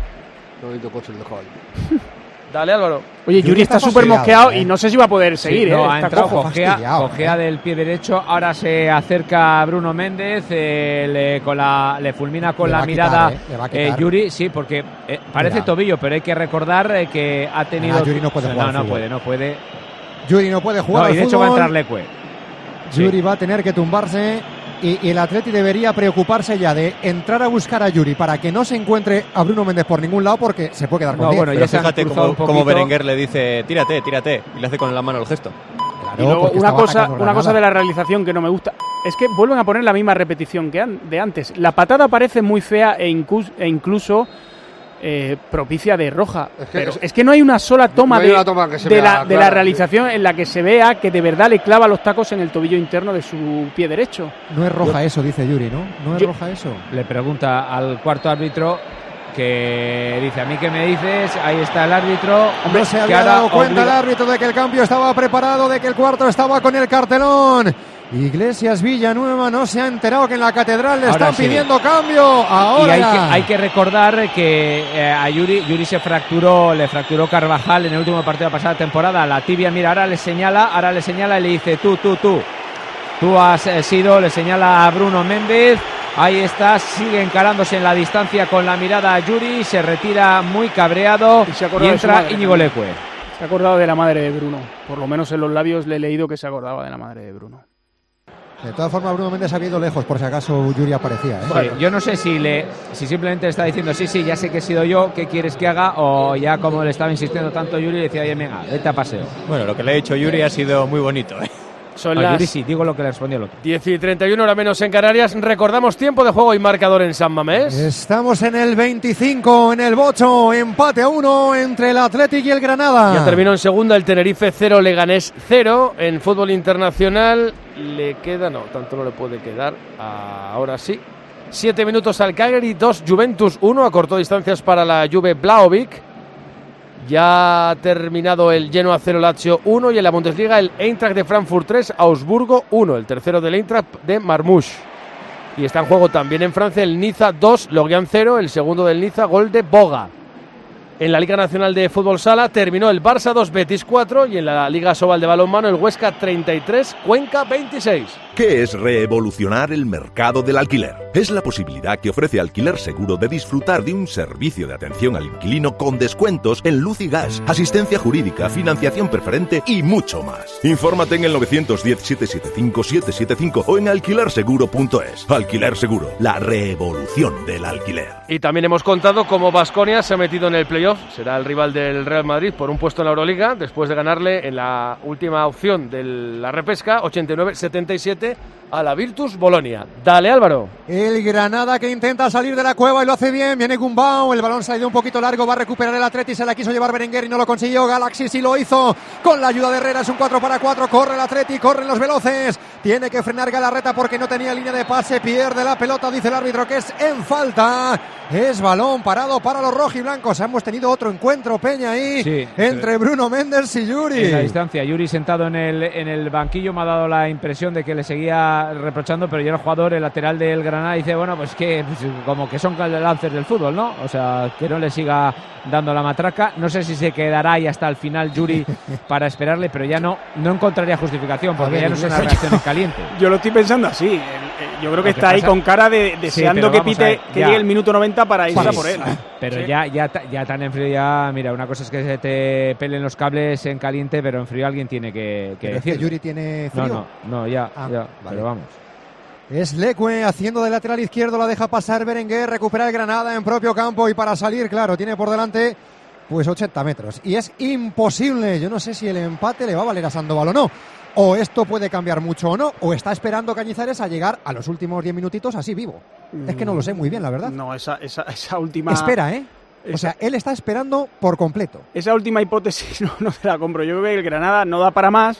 No necesito coche el de caballo. Dale, Álvaro. Oye, Yuri está súper mosqueado ¿eh? Y no sé si va a poder seguir. Sí, no, ¿eh? ha Está entrado, cojo. cojea, cojea ¿eh? del pie derecho. Ahora se acerca Bruno Méndez, eh, le, con la, le fulmina con Le la va a mirada quitar, ¿eh? Le va a eh, quitar. Yuri, sí, porque eh, parece Mira. tobillo, pero hay que recordar eh, que ha tenido... Ah, Yuri no puede no, jugar no fútbol. puede, no puede. Yuri no puede jugar No, y al de hecho va a fútbol. entrar Leque. Yuri va a tener que tumbarse y, y el Atleti debería preocuparse ya de entrar a buscar a Yuri para que no se encuentre a Bruno Méndez por ningún lado porque se puede quedar con No, diez. bueno, Pero ya se han fíjate cruzado como, un como poquito. Berenguer le dice, tírate, tírate, y le hace con la mano el gesto. Claro, Y luego porque una estaba cosa, atacando una Granada. cosa de la realización que no me gusta es que vuelven a poner la misma repetición que an- de antes. La patada parece muy fea e, incus- e incluso eh, propicia de roja. Es que- Pero es que no hay una sola toma, no hay de, una toma que se de vea la, de la clara. realización en la que se vea que de verdad le clava los tacos en el tobillo interno de su pie derecho. No es roja eso, dice Yuri, ¿no? No es Yo- roja eso. Le pregunta al cuarto árbitro que dice, ¿a mí qué me dices? Ahí está el árbitro. No se que había ahora dado cuenta el obliga- árbitro de que el cambio estaba preparado, de que el cuarto estaba con el cartelón. Iglesias Villanueva no se ha enterado que en la catedral le Ahora están sí. pidiendo cambio. Ahora Y hay ya. que, hay que recordar que eh, a Yuri, Yuri se fracturó, le fracturó Carvajal en el último partido de la pasada temporada. La tibia, mira, ahora le señala, ahora le señala y le dice, tú, tú, tú. Tú has eh, sido, le señala a Bruno Méndez. Ahí está, sigue encarándose en la distancia con la mirada a Yuri, se retira muy cabreado Y se ha y, acordado de su entra madre Íñigo también. Leque. Se ha acordado de la madre de Bruno. Por lo menos en los labios le he leído que se acordaba de la madre de Bruno. De todas formas, Bruno Méndez ha ido lejos, por si acaso Yuri aparecía. ¿eh? Sí, yo no sé si le si simplemente le está diciendo sí, sí, ya sé que he sido yo, ¿qué quieres que haga? O ya como le estaba insistiendo tanto Yuri, le decía, oye, venga, vete a paseo. Bueno, lo que le ha dicho Yuri ha sido muy bonito, ¿eh? Son No, las Yuri sí, digo lo que le respondió el otro. diez y treinta y uno, hora menos en Canarias. Recordamos tiempo de juego y marcador en San Mamés. Estamos en el veinticinco, en el Bocho, empate a uno entre el Athletic y el Granada. Ya terminó en segunda el Tenerife cero, Leganés cero. En fútbol internacional le queda, no, tanto no le puede quedar. Ahora sí. Siete minutos al Cagliari, dos Juventus uno. Acortó distancias para la Juve Blaovic. Ya ha terminado el Genoa cero, Lazio uno. Y en la Bundesliga el Eintracht de Frankfurt tres, Augsburgo uno. El tercero del Eintracht de Marmouche. Y está en juego también en Francia el Niza dos, Lorient cero. El segundo del Niza, gol de Boga. En la Liga Nacional de Fútbol Sala terminó el Barça dos, Betis cuatro. Y en la Liga Sobal de Balonmano el Huesca treinta y tres, Cuenca veintiséis. ¿Qué es revolucionar el mercado del alquiler? Es la posibilidad que ofrece Alquiler Seguro de disfrutar de un servicio de atención al inquilino con descuentos en luz y gas, asistencia jurídica, financiación preferente y mucho más. Infórmate en el nueve uno cero, siete siete cinco, siete siete cinco o en alquiler seguro punto es. Alquiler Seguro, la revolución del alquiler. Y también hemos contado cómo Baskonia se ha metido en el playoff. Será el rival del Real Madrid por un puesto en la Euroliga, después de ganarle en la última opción de la repesca, ochenta y nueve setenta y siete, a la Virtus Bolonia. Dale, Álvaro. El Granada que intenta salir de la cueva y lo hace bien. Viene Gumbau, el balón salió un poquito largo, va a recuperar el Atleti, se la quiso llevar Berenguer y no lo consiguió. Galaxy sí lo hizo con la ayuda de Herrera, es un cuatro para cuatro, corre el Atleti, corren los veloces. Tiene que frenar Galarreta porque no tenía línea de pase, pierde la pelota, dice el árbitro que es en falta. Es balón parado para los rojiblancos. Hemos tenido otro encuentro, Peña, ahí sí, entre sí. Bruno Méndez y Yuri. En la distancia, Yuri sentado en el, en el banquillo me ha dado la impresión de que le seguía reprochando, pero ya el jugador, el lateral del Granada, dice, bueno, pues que pues, como que son lances del fútbol, ¿no? O sea, que no le siga dando la matraca. No sé si se quedará ahí hasta el final Yuri para esperarle, pero ya no, no encontraría justificación, porque ver, ya no es una reacción en caliente. Yo lo estoy pensando así. Yo creo que está ahí con cara de deseando sí, que pite, ver, que llegue el minuto noventa para irse a por él. Pero sí. ya, ya, ya tan en frío, ya, mira, una cosa es que se te pelen los cables en caliente, pero en frío alguien tiene que, que decir. Es que Yuri tiene frío. No, no, no, ya, ah, ya, vale. Pero vamos. Es Leque haciendo de lateral izquierdo, la deja pasar Berenguer, recupera el Granada en propio campo y para salir, claro, tiene por delante pues ochenta metros. Y es imposible, yo no sé si el empate le va a valer a Sandoval o no. O esto puede cambiar mucho o no, o está esperando Cañizares a llegar a los últimos diez minutitos así vivo. Mm. Es que no lo sé muy bien, la verdad. No, esa, esa, esa última... Espera, ¿eh? O esa... sea, él está esperando por completo. Esa última hipótesis no, no te la compro. Yo creo que el Granada no da para más,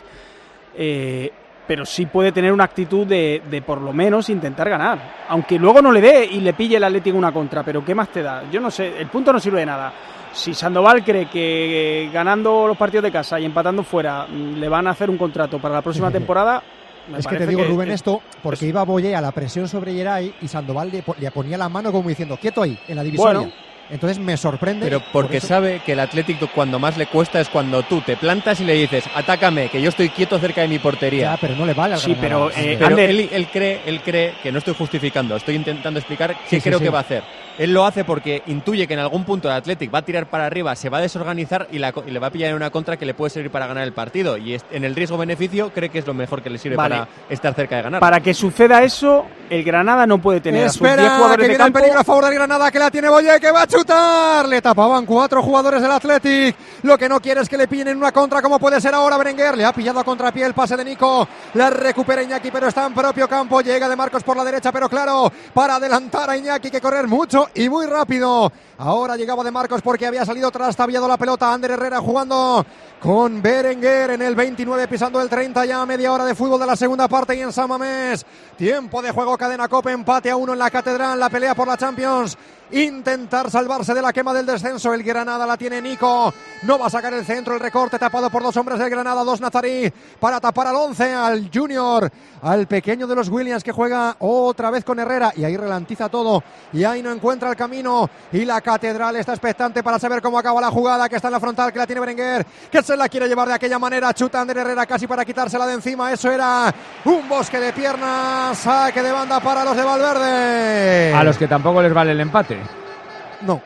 eh, pero sí puede tener una actitud de, de por lo menos intentar ganar. Aunque luego no le dé y le pille el Atlético una contra, pero ¿qué más te da? Yo no sé, el punto no sirve de nada. Si Sandoval cree que ganando los partidos de casa y empatando fuera le van a hacer un contrato para la próxima temporada... Me es que te digo, que, Rubén, esto porque es... iba Boye a la presión sobre Geray y Sandoval le, le ponía la mano como diciendo, quieto ahí, en la divisoria. Bueno, entonces me sorprende. Pero porque por sabe que el Atlético cuando más le cuesta es cuando tú te plantas y le dices, atácame, que yo estoy quieto cerca de mi portería. Ya, pero no le vale al Sí, Granada. pero, eh, pero él, él, cree, él cree que no estoy justificando, estoy intentando explicar qué sí, creo sí, que sí. va a hacer. Él lo hace porque intuye que en algún punto el Athletic va a tirar para arriba, se va a desorganizar y, la, y le va a pillar en una contra que le puede servir para ganar el partido. Y en el riesgo-beneficio cree que es lo mejor que le sirve vale. para estar cerca de ganar. Para que suceda eso, el Granada no puede tener Espera, a sus diez jugadores que de viene campo. el peligro a favor del Granada, que la tiene Boye, que va a chutar. Le tapaban cuatro jugadores del Athletic. Lo que no quiere es que le pillen en una contra, como puede ser ahora Berenguer. Le ha pillado a contrapié el pase de Nico. La recupera Iñaki, pero está en propio campo. Llega de Marcos por la derecha, pero claro, para adelantar a Iñaki hay que correr mucho y muy rápido. Ahora llegaba de Marcos porque había salido trastabiado la pelota. Ander Herrera jugando con Berenguer en el veintinueve, pisando el treinta, ya media hora de fútbol de la segunda parte y en San Mamés. Tiempo de juego, Cadena Cope, empate a uno en la Catedral, la pelea por la Champions. Intentar salvarse de la quema del descenso. El Granada la tiene Nico. No va a sacar el centro, el recorte tapado por dos hombres del Granada, dos nazarí para tapar al once, al Junior, al pequeño de los Williams que juega otra vez con Herrera y ahí relantiza todo y ahí no encuentra el camino y la Catedral está expectante para saber cómo acaba la jugada, que está en la frontal, que la tiene Berenguer, que se la quiere llevar de aquella manera, chuta Ander Herrera casi para quitársela de encima. Eso era un bosque de piernas, saque de banda para los de Valverde, a los que tampoco les vale el empate. No.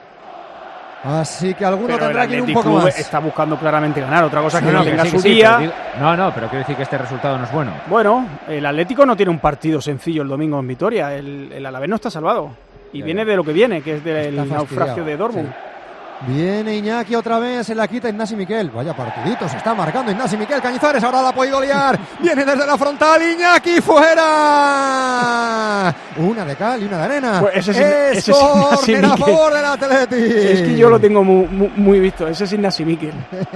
Así que alguno pero tendrá que ir un poco más. Está buscando claramente ganar. Otra cosa sí, que no, no tenga sí, su sí, día. Digo, no, no, pero quiero decir que este resultado no es bueno. Bueno, el Atlético no tiene un partido sencillo el domingo en Vitoria. El, el Alavés no está salvado. Y ya, viene ya. de lo que viene, que es del naufragio de Dortmund. Sí. Viene Iñaki otra vez, se la quita Ignasi Miquel. Vaya partidito, se está marcando Ignasi Miquel. Cañizares ahora la ha podido liar. Viene desde la frontal, Iñaki fuera. Una de cal y una de arena. Pues ese es, ese es córner a favor del Athletic. Es que yo lo tengo muy, muy, muy visto. Ese es Ignasi Miquel.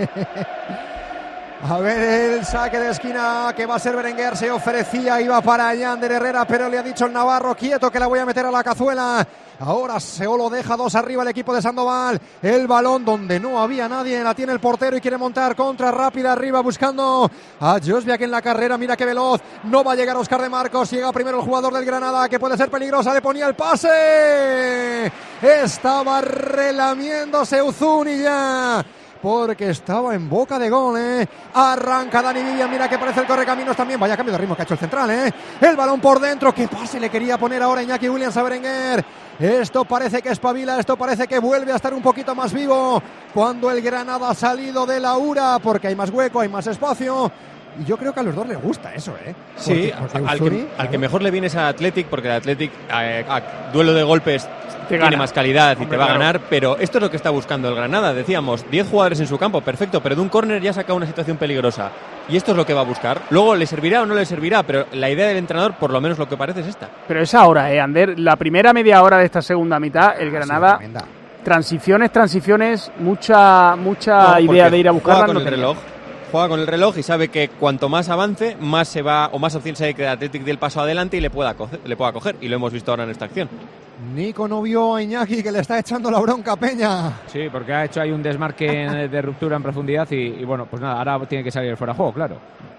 A ver el saque de esquina que va a ser Berenguer, se ofrecía, iba para Ander Herrera, pero le ha dicho el navarro, quieto que la voy a meter a la cazuela. Ahora Seolo deja dos arriba el equipo de Sandoval. El balón donde no había nadie, la tiene el portero y quiere montar contra rápida arriba buscando a Josviak en la carrera. Mira qué veloz, no va a llegar Óscar de Marcos. Llega primero el jugador del Granada, que puede ser peligrosa, le ponía el pase. Estaba relamiéndose Uzunilla porque estaba en boca de gol, ¿eh? Arranca Dani Vivian, mira que parece el correcaminos también. Vaya cambio de ritmo que ha hecho el central, ¿eh? El balón por dentro, qué pase le quería poner ahora Iñaki Williams a Berenguer. Esto parece que espabila, esto parece que vuelve a estar un poquito más vivo cuando el Granada ha salido de la U R A, porque hay más hueco, hay más espacio. Y yo creo que a los dos les gusta eso, ¿eh? Sí, porque, porque al, Uzuni, que, al que mejor le viene es a Athletic, porque el Athletic, eh, a duelo de golpes, te tiene gana. más calidad y Hombre, te va a claro. ganar, pero esto es lo que está buscando el Granada. Decíamos, diez jugadores en su campo, perfecto, pero de un córner ya saca una situación peligrosa. Y esto es lo que va a buscar. Luego le servirá o no le servirá, pero la idea del entrenador, por lo menos lo que parece, es esta. Pero es ahora, ¿eh, Ander? La primera media hora de esta segunda mitad, el Granada, transiciones, transiciones, mucha mucha No, idea porque de ir a buscarla. juega con no el tenía. reloj. Juega con el reloj y sabe que cuanto más avance, más se va o más opciones hay que el Athletic dé el paso adelante y le pueda coger, le pueda coger. Y lo hemos visto ahora en esta acción. Nico no vio a Iñaki que le está echando la bronca a Peña. Sí, porque ha hecho ahí un desmarque en- de ruptura en profundidad y, y bueno, pues nada, ahora tiene que salir fuera de juego, claro.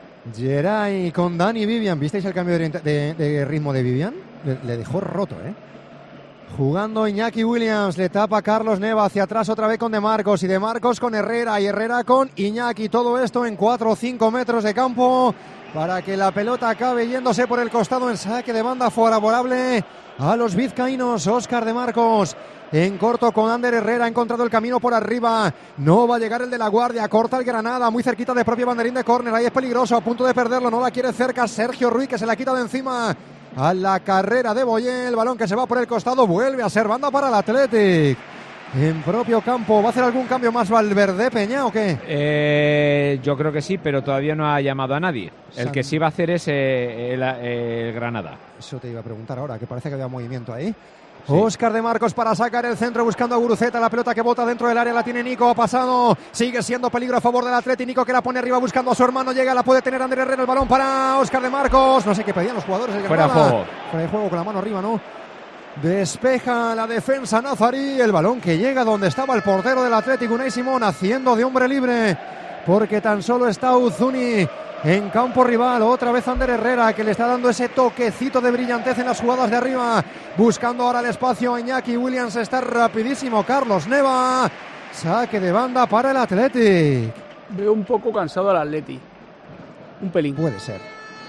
Geray con Dani Vivian. ¿Visteis el cambio de, orienta- de- de ritmo de Vivian? Le, le dejó roto, ¿eh? Jugando Iñaki Williams, le tapa Carlos Neva hacia atrás otra vez con De Marcos y De Marcos con Herrera y Herrera con Iñaki. Todo esto en cuatro o cinco metros de campo para que la pelota acabe yéndose por el costado en saque de banda favorable a los vizcaínos. Óscar De Marcos en corto con Ander Herrera, ha encontrado el camino por arriba, no va a llegar el de la Guardia, corta el Granada, muy cerquita de propio banderín de córner, ahí es peligroso, a punto de perderlo, no la quiere cerca Sergio Ruiz que se la quita de encima a la carrera de Boyé, el balón que se va por el costado, vuelve a ser banda para el Athletic. En propio campo, ¿va a hacer algún cambio más Valverde, Peña, o qué? Eh, yo creo que sí, pero todavía no ha llamado a nadie. El San- que sí va a hacer es eh, el, el Granada. Eso te iba a preguntar ahora, que parece que había movimiento ahí. Óscar De Marcos para sacar el centro buscando a Guruceta, la pelota que bota dentro del área la tiene Nico, ha pasado, sigue siendo peligro a favor del Atleti, Nico que la pone arriba buscando a su hermano, llega, la puede tener Ander Herrera, el balón para Óscar De Marcos, no sé qué pedían los jugadores del Fuera de Granada. juego. Fuera de juego con la mano arriba, ¿no? Despeja la defensa Nazarí, el balón que llega donde estaba el portero del Atlético, Unai Simón, haciendo de hombre libre, porque tan solo está Uzuni en campo rival, otra vez Ander Herrera que le está dando ese toquecito de brillantez en las jugadas de arriba, buscando ahora el espacio a Iñaki Williams, está rapidísimo Carlos Neva, saque de banda para el Athletic. Veo un poco cansado al Atleti, un pelín. Puede ser.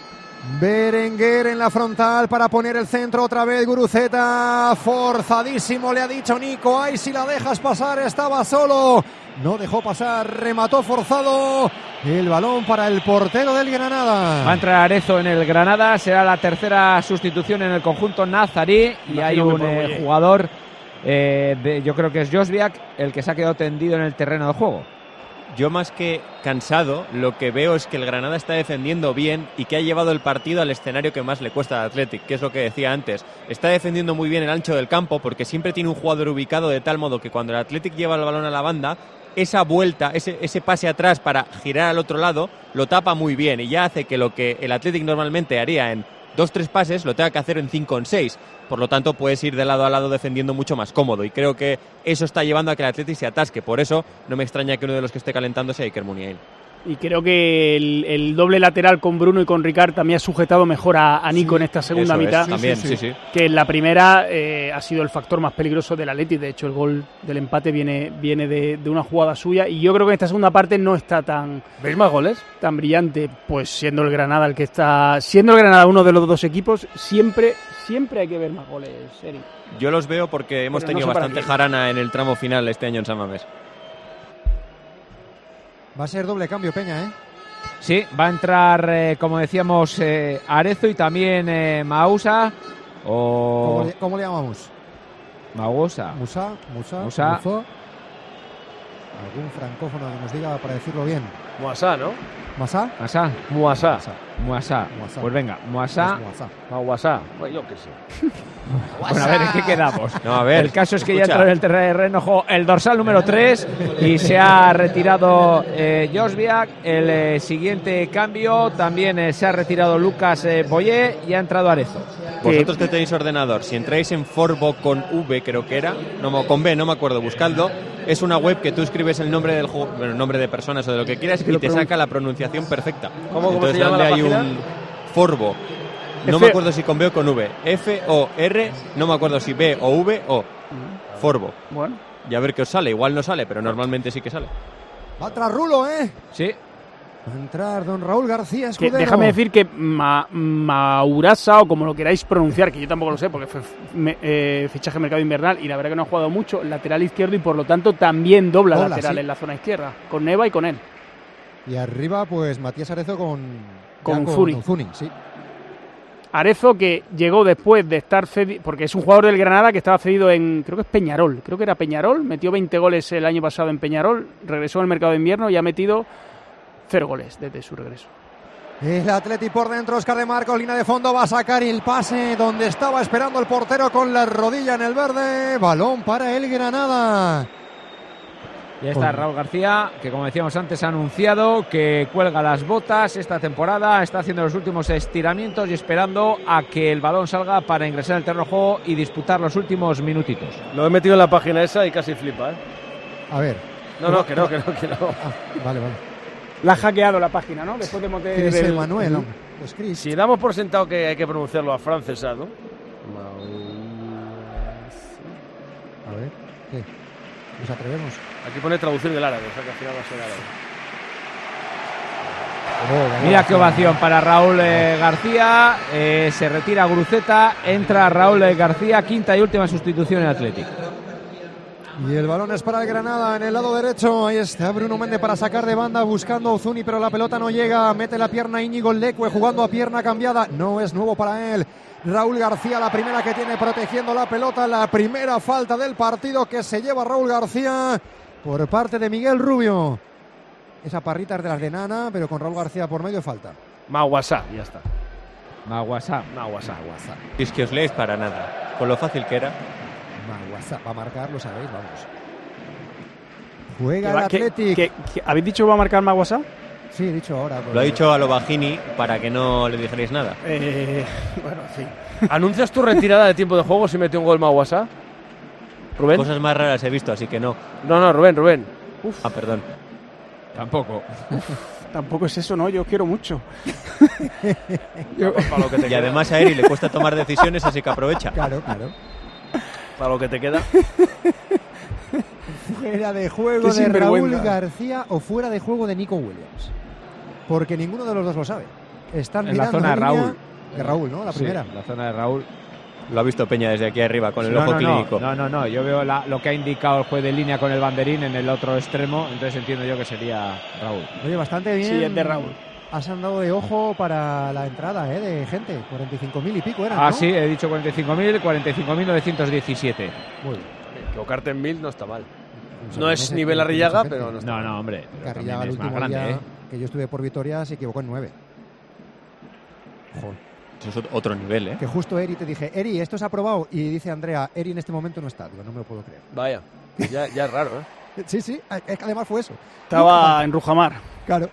Berenguer en la frontal para poner el centro otra vez, Guruceta, forzadísimo, le ha dicho Nico, ay si la dejas pasar, estaba solo, no dejó pasar, remató forzado, el balón para el portero del Granada. Va a entrar Arezo en el Granada, será la tercera sustitución en el conjunto nazarí y hay un eh, jugador, eh, de, yo creo que es Josviak, el que se ha quedado tendido en el terreno de juego. Yo más que cansado, lo que veo es que el Granada está defendiendo bien y que ha llevado el partido al escenario que más le cuesta al Athletic, que es lo que decía antes. Está defendiendo muy bien el ancho del campo porque siempre tiene un jugador ubicado de tal modo que cuando el Athletic lleva el balón a la banda, esa vuelta, ese, ese pase atrás para girar al otro lado, lo tapa muy bien y ya hace que lo que el Athletic normalmente haría en dos, tres pases, lo tenga que hacer en cinco, en seis. Por lo tanto, puedes ir de lado a lado defendiendo mucho más cómodo. Y creo que eso está llevando a que el Athletic se atasque. Por eso, no me extraña que uno de los que esté calentando sea Iker Muniain. Y creo que el, el doble lateral con Bruno y con Ricard también ha sujetado mejor a, a Nico Sí, en esta segunda eso es, mitad. también, sí, sí. Que en la primera eh, ha sido el factor más peligroso del Atleti. De hecho, el gol del empate viene, viene de, de una jugada suya. Y yo creo que en esta segunda parte no está tan... ¿Veis más goles? Tan brillante. Pues siendo el Granada el que está... Siendo el Granada uno de los dos equipos, siempre... Siempre hay que ver más goles, Eric. Yo los veo porque hemos Pero no tenido sé para bastante quién. jarana en el tramo final este año en San Mamés. Va a ser doble cambio, Peña, ¿eh? Sí, va a entrar, eh, como decíamos, eh, Arezo y también eh, Mausa. O... ¿Cómo, le, cómo le llamamos? Mausa. Musa, Musa, Musa. Muzo. Algún francófono que nos diga para decirlo bien. Muasá, ¿no? ¿Masá? Muasá. Muasá. Muasá. Muasá. Pues venga, Muasá. Muasá. Bueno, yo qué sé. Bueno, a ver, ¿en qué quedamos? No, a ver, el caso es que ya escucha. entró en el terreno juego el dorsal número tres y se ha retirado eh, Josviak. El eh, siguiente cambio también eh, se ha retirado Lucas eh, Boyé y ha entrado Arezo. Vosotros que tenéis ordenador, si entráis en Forbo con V, creo que era, no, me- con B, no me acuerdo, buscadlo. Es una web que tú escribes el nombre del juego, bueno, el nombre de personas o de lo que quieras Que y lo te pronun- saca la pronunciación perfecta. ¿Cómo- cómo Entonces se llama dale la ahí página? un Forbo. No F- me acuerdo si con B o con V. F O R, no me acuerdo si B o V o Forbo. Bueno. Y a ver qué os sale, igual no sale, pero normalmente sí que sale. Va a entrar Rulo, ¿eh? Sí. Va a entrar don Raúl García Que Escudero. déjame decir que Ma- Maurasa, o como lo queráis pronunciar, que yo tampoco lo sé porque fue me- eh, fichaje mercado invernal y la verdad que no ha jugado mucho, lateral izquierdo y por lo tanto también dobla Dobla, lateral sí. en la zona izquierda, con Neva y con él. Y arriba, pues Matías Arezo con, con, con Zuni. Con Zuni, sí. Arezo, que llegó después de estar cedido, porque es un jugador del Granada que estaba cedido en, creo que es Peñarol, creo que era Peñarol, metió veinte goles el año pasado en Peñarol, regresó al mercado de invierno y ha metido cero goles desde su regreso. El Atleti por dentro, Óscar de Marcos, línea de fondo, va a sacar el pase donde estaba esperando el portero con la rodilla en el verde, balón para el Granada. Ya está Raúl García, que como decíamos antes ha anunciado que cuelga las botas esta temporada, está haciendo los últimos estiramientos y esperando a que el balón salga para ingresar al terreno de juego y disputar los últimos minutitos. Lo he metido en la página esa y casi flipa, ¿eh? A ver. No, no, que no, que no, que no. Ah, vale, vale. La ha hackeado la página, ¿no? Después de meter ¿Quién es el... Manuel? No? Pues Chris. Si damos por sentado que hay que pronunciarlo a francesa, ¿no? A ver, ¿qué? ¿Nos atrevemos? Aquí pone traducción del árabe, o sea que al final va a ser árabe. Oh, Mira qué ovación para Raúl eh, García, eh, se retira Guruceta, entra Raúl eh, García, quinta y última sustitución en Atlético. Y el balón es para el Granada en el lado derecho. Ahí está Bruno Méndez para sacar de banda buscando a Ozuni, pero la pelota no llega. Mete la pierna Íñigo Leque jugando a pierna cambiada. No es nuevo para él. Raúl García, la primera que tiene protegiendo la pelota. La primera falta del partido que se lleva Raúl García por parte de Miguel Rubio. Esa parrita es de las de Nana, pero con Raúl García por medio falta. Maguasá, ya está. Maguasá. Maguasá. Maguasá. Es que os leéis para nada. Con lo fácil que era. Maguasá va a marcar, lo sabéis, vamos. Juega va, el Athletic. Que, que, ¿Habéis dicho que va a marcar Maguasá? Sí, he dicho ahora. Lo ha dicho a lo Bajini para que no le dijerais nada. Eh, bueno, sí. ¿Anuncias tu retirada de tiempo de juego si mete un gol Maguasá? ¿Rubén? Cosas más raras he visto, así que no. No, no, Rubén, Rubén. Uf. Ah, perdón. Tampoco. Tampoco es eso, ¿no? Yo quiero mucho. Yo, para lo que te y además a Eri le cuesta tomar decisiones, así que aprovecha. Claro, claro. Para lo que te queda. Fuera de juego de Raúl García o fuera de juego de Nico Williams. Porque ninguno de los dos lo sabe. Están en la mirando zona de Raúl. De Raúl, ¿no? La primera. Sí, la zona de Raúl. Lo ha visto Peña desde aquí arriba con el no, ojo no, clínico. No, no, no. Yo veo la, lo que ha indicado el juez de línea con el banderín en el otro extremo. Entonces entiendo yo que sería Raúl. Oye, bastante bien. Sí, es de Raúl. Has andado de ojo para la entrada, ¿eh? De gente. cuarenta y cinco mil y pico eran, Ah, ¿no? sí, he dicho cuarenta y cinco mil, cuarenta y cinco mil novecientos diecisiete. Muy bien. Equivocarte en mil no está mal. No es nivel Arrillaga, pero no está No, mal. no, hombre. Arrillaga el es más último grande, día ¿eh? que yo estuve por Vitoria se equivocó en nueve. Joder. Eso es otro nivel, ¿eh? Que justo Eri te dije, Eri, esto es aprobado. Y dice Andrea, Eri en este momento no está. Digo, no me lo puedo creer. Vaya, ya, ya es raro, ¿eh? Sí, sí, es que además fue eso. Estaba en Rujamar. Claro.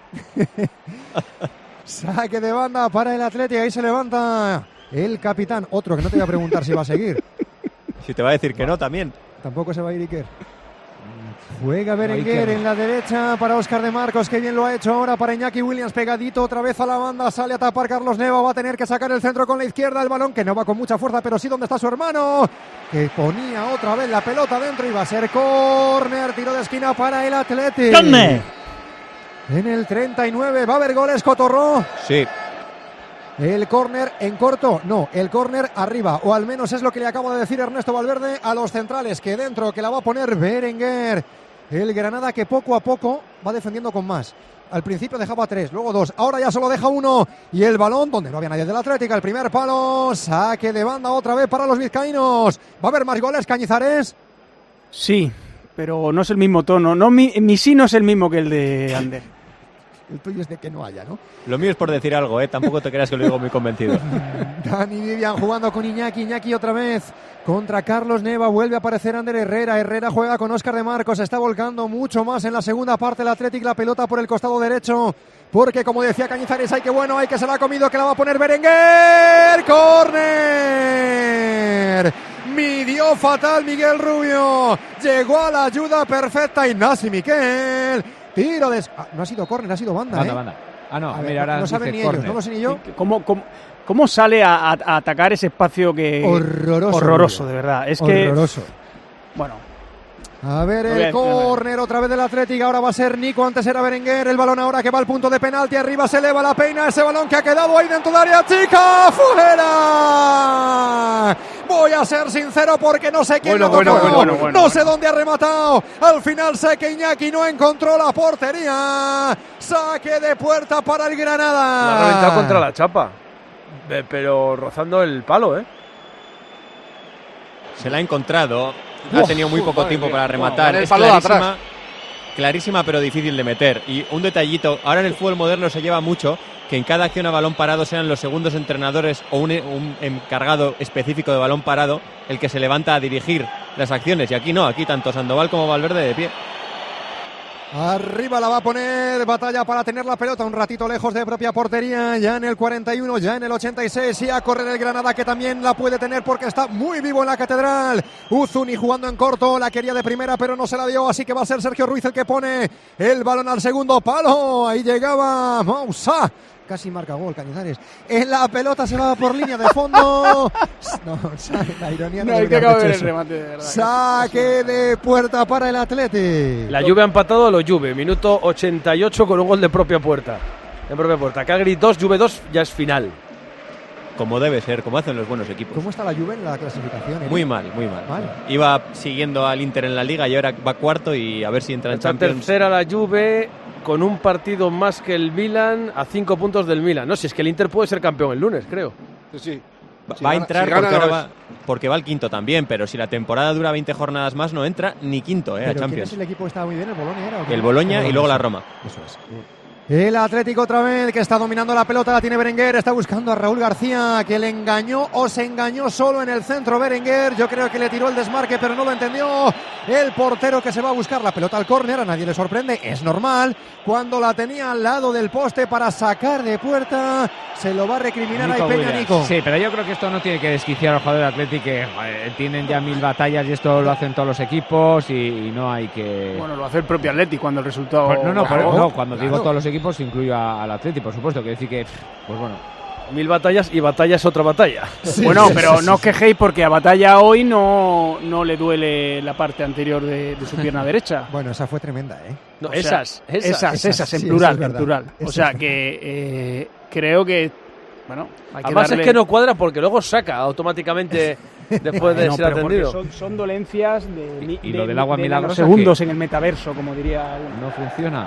Saque de banda para el Atlético. Ahí se levanta el capitán. Otro que no te voy a preguntar si va a seguir. Si te va a decir que no, también. Tampoco se va a ir Iker. Juega Berenguer en la derecha para Óscar de Marcos, que bien lo ha hecho ahora para Iñaki Williams, pegadito otra vez a la banda, sale a tapar Carlos Neva, va a tener que sacar el centro con la izquierda, el balón que no va con mucha fuerza, pero sí donde está su hermano, que ponía otra vez la pelota dentro y va a ser córner, tiro de esquina para el Atlético. ¡Córner! En el treinta y nueve va a haber goles, Cotorró. Sí. El córner en corto, no, el córner arriba, o al menos es lo que le acabo de decir Ernesto Valverde a los centrales, que dentro, que la va a poner Berenguer. El Granada que poco a poco va defendiendo con más. Al principio dejaba tres, luego dos, ahora ya solo deja uno. Y el balón, donde no había nadie del Atlético, el primer palo, saque de banda otra vez para los vizcaínos. ¿Va a haber más goles, Cañizares? Sí, pero no es el mismo tono. No, mi, mi sí no es el mismo que el de Ander. El tuyo es de que no haya, ¿no? Lo mío es por decir algo, ¿eh? Tampoco te creas que lo digo muy convencido. Dani Vivian jugando con Iñaki, Iñaki otra vez contra Carlos Neva, vuelve a aparecer Ander Herrera, Herrera juega con Óscar de Marcos, está volcando mucho más en la segunda parte el Athletic, la pelota por el costado derecho, porque como decía Cañizares, hay que bueno, hay que se la ha comido, que la va a poner Berenguer, córner. Midió fatal Miguel Rubio, llegó a la ayuda perfecta Ignasi Miquel. Tiro de... Ah, no ha sido córner, ha sido banda, Banda, ¿eh? banda. Ah, no, A ver, mira, ahora no saben dice ni ellos, córner. no lo sé ni yo. ¿Cómo, cómo, cómo sale a, a, a atacar ese espacio que... Horroroso. Horroroso, de verdad. Es que... Horroroso. Bueno. A ver el Bien, córner otra vez del Atlético, ahora va a ser Nico, antes era Berenguer, el balón ahora que va al punto de penalti, arriba se eleva la peina, ese balón que ha quedado ahí dentro de área chica, ¡fuera! Voy a ser sincero porque no sé quién bueno, lo ha tocado, bueno, bueno, bueno, no bueno. sé dónde ha rematado. Al final sé que Iñaki no encontró la portería. Saque de puerta para el Granada. La ha reventado contra la chapa, eh, pero rozando el palo, ¿eh? Se la ha encontrado. Ha Uf, tenido muy uf, poco madre tiempo mía. para rematar. Wow, el es palo de clarísima, atrás. clarísima, pero difícil de meter. Y un detallito, ahora en el fútbol moderno se lleva mucho que en cada acción a balón parado sean los segundos entrenadores o un, un encargado específico de balón parado el que se levanta a dirigir las acciones. Y aquí no, aquí tanto Sandoval como Valverde de pie. Arriba la va a poner, batalla para tener la pelota un ratito lejos de propia portería, ya en el cuarenta y uno, ya en el ochenta y seis, y a correr el Granada que también la puede tener porque está muy vivo en la Catedral. Uzuni jugando en corto, la quería de primera pero no se la dio, así que va a ser Sergio Ruiz el que pone el balón al segundo palo, ahí llegaba Moussa. Casi marca gol, Cañizares. En la pelota se va por línea de fondo. No, la ironía no, No, hay que acabar el remate, de verdad. Saque de puerta para el Atleti. La Juve ha empatado a los Juve, minuto ochenta y ocho con un gol de propia puerta. De propia puerta. Cagliari dos, Juve dos, ya es final. Como debe ser, como hacen los buenos equipos. ¿Cómo está la Juve en la clasificación? Eric? Muy mal, muy mal. Mal. Iba siguiendo al Inter en la Liga y ahora va cuarto y a ver si entra en Está Champions. tercera la Juve con un partido más que el Milan a cinco puntos del Milan. No, si es que el Inter puede ser campeón el lunes, creo. Sí, sí. Va, Si va a gana- entrar si gana, porque, ahora no va, es- porque va al quinto también, pero si la temporada dura veinte jornadas más no entra ni quinto eh, a ¿Pero quién Champions. es el equipo que estaba muy bien? ¿El Bolonia era? o qué? El Bologna y luego la sí. Roma. Eso es. El Atlético otra vez, que está dominando la pelota, la tiene Berenguer, está buscando a Raúl García, que le engañó o se engañó solo en el centro Berenguer. Yo creo que le tiró el desmarque, pero no lo entendió. El portero que se va a buscar la pelota al córner, a nadie le sorprende, es normal. Cuando la tenía al lado del poste para sacar de puerta, se lo va a recriminar Nico ahí Peña Williams. Nico. Sí, pero yo creo que esto no tiene que desquiciar al jugador del Atleti, que joder, tienen ya mil batallas y esto lo hacen todos los equipos y, y no hay que... Bueno, lo hace el propio Atleti cuando el resultado... Pues no, no, por- Claro. no, cuando digo Claro. todos los equipos incluyo a- al Atleti, por supuesto, que decir que, pues bueno... Mil batallas y batalla es otra batalla. Bueno, pero no os quejéis porque a Batalla hoy no, no le duele la parte anterior de, de su pierna derecha. Bueno, esa fue tremenda, ¿eh? No, O sea, esas, esas, esas, esas, en sí, plural, eso es en verdad. plural. O Eso sea es que eh, creo que, bueno, hay que Además darle... es que no cuadra porque luego saca automáticamente después de No, ser pero porque atendido. Son, son dolencias de, mi- Y de- lo del agua de milagrosa, segundos ¿qué? en el metaverso, como diría alguno. No funciona.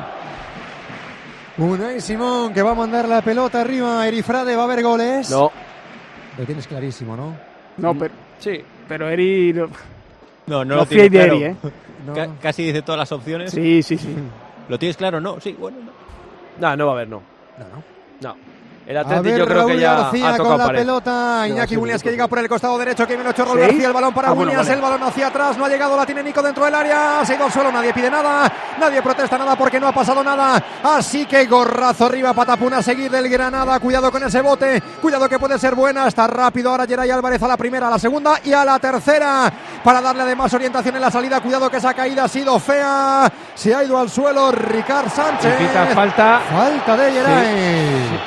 Unai Simón que va a mandar la pelota arriba. Erifrade, ¿va a haber goles? No. Lo tienes clarísimo, ¿no? No, pero sí, pero Eri no, No, no no lo fiéis tiene de claro. Eri, ¿eh? No. Ca- casi dice todas las opciones. Sí, sí, sí. ¿Lo tienes claro? No, sí, bueno. No. No, no va a haber, no. No, no. No. El A Atleti ver, yo creo Raúl que ya García ha con tocado la pared. pelota. Iñaki Williams que llega por el costado derecho. Que viene ocho Raúl ¿Sí? García. El balón para Ah, bueno, Williams. vale. El balón hacia atrás. No ha llegado. La tiene Nico dentro del área. Se ha ido al suelo. Nadie pide nada. Nadie protesta nada porque no ha pasado nada. Así que gorrazo arriba. Patapuna a seguir del Granada. Cuidado con ese bote. Cuidado que puede ser buena. Está rápido ahora Geray Álvarez a la primera, a la segunda y a la tercera. Para darle además orientación en la salida. Cuidado que esa caída ha sido fea. Se ha ido al suelo Ricard Sánchez. Y pita falta. Falta de Geray.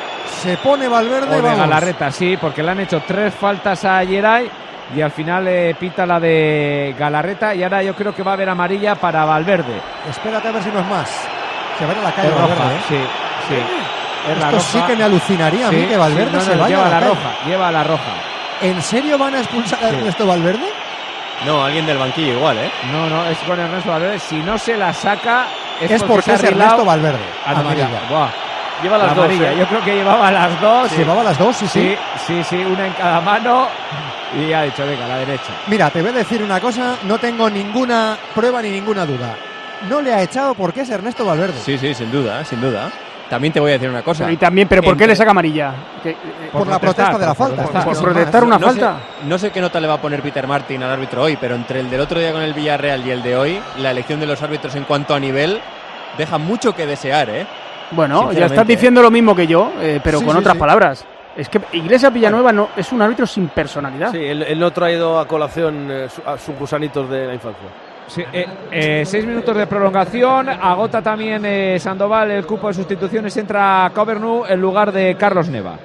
Se pone Valverde, O de vamos. Galarreta, sí, porque le han hecho tres faltas a Geray y al final eh, pita la de Galarreta y ahora yo creo que va a haber amarilla para Valverde. Espérate a ver si no es más. Se va a ir a la calle Es roja, Valverde, ¿eh? sí, sí. Es la Esto roja. sí que me alucinaría a mí Sí, que Valverde sí, no, no, se vaya lleva a la, la calle. roja, lleva la roja. ¿En serio van a expulsar a Sí. Ernesto Valverde? No, alguien del banquillo igual, ¿eh? No, no, es con Ernesto Valverde. Si no se la saca es, Es porque se ha es arreglado. Ernesto Valverde. Amarilla. Amarilla. Buah. Lleva las La dos. amarilla. ¿eh? Yo creo que llevaba las dos. Sí. Llevaba las dos, sí, sí. Sí, sí, sí, una en cada mano y ha dicho, venga, la derecha. Mira, te voy a decir una cosa, no tengo ninguna prueba ni ninguna duda. No le ha echado porque es Ernesto Valverde. Sí, sí, sin duda, sin duda. También te voy a decir una cosa. Pero y también, pero ¿por qué Entre- le saca amarilla? Que- eh, Por la protesta de la falta. por, por Sin protestar más. una no falta. Sé, no sé qué nota le va a poner Peter Martin al árbitro hoy, pero entre el del otro día con el Villarreal y el de hoy, la elección de los árbitros en cuanto a nivel deja mucho que desear, ¿eh? Bueno, ya Sinceramente, estás diciendo lo mismo que yo, eh, pero Sí, con sí, otras sí. palabras. Es que Iglesias Villanueva no es un árbitro sin personalidad. Sí, él, él no ha traído a colación eh, su- a sus gusanitos de la infancia. Sí, eh, eh, seis minutos de prolongación. Agota también eh, Sandoval el cupo de sustituciones. Entra Covernu en lugar de Carlos Neva.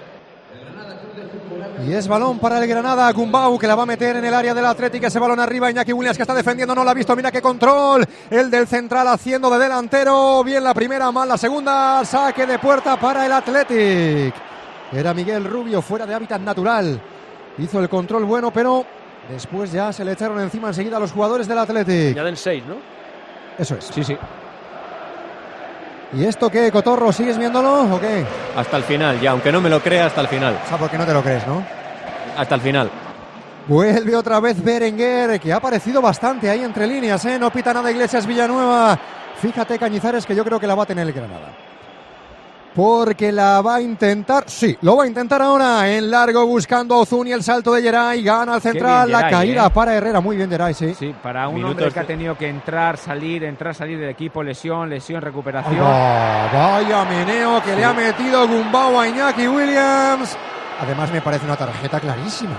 Y es balón para el Granada, Gumbau que la va a meter en el área del Atlético, ese balón arriba, Iñaki Williams que está defendiendo, no lo ha visto, mira qué control, el del central haciendo de delantero, bien la primera, mal la segunda, saque de puerta para el Athletic. Era Miguel Rubio fuera de hábitat natural hizo el control bueno, pero después ya se le echaron encima enseguida a los jugadores del Athletic. Añaden seis, ¿no? Eso es. Sí, sí. ¿Y esto qué, Cotorro? ¿Sigues viéndolo o qué? Hasta el final, ya, aunque no me lo crea, hasta el final. O sea, porque no te lo crees, ¿no? Hasta el final. Vuelve otra vez Berenguer, que ha aparecido bastante ahí entre líneas, ¿eh? No pita nada Iglesias Villanueva. Fíjate, Cañizares, que yo creo que la va a tener el Granada. Porque la va a intentar, sí, lo va a intentar ahora en largo buscando a Ozuni, el salto de Geray, gana al central, bien, Geray, la caída eh. para Herrera, muy bien Geray, sí. Sí, para un Minutos hombre que ha tenido que entrar, salir, entrar, salir del equipo, lesión, lesión, recuperación. Oh, vaya meneo que sí. le ha metido Gumbau a Iñaki Williams. Además me parece una tarjeta clarísima.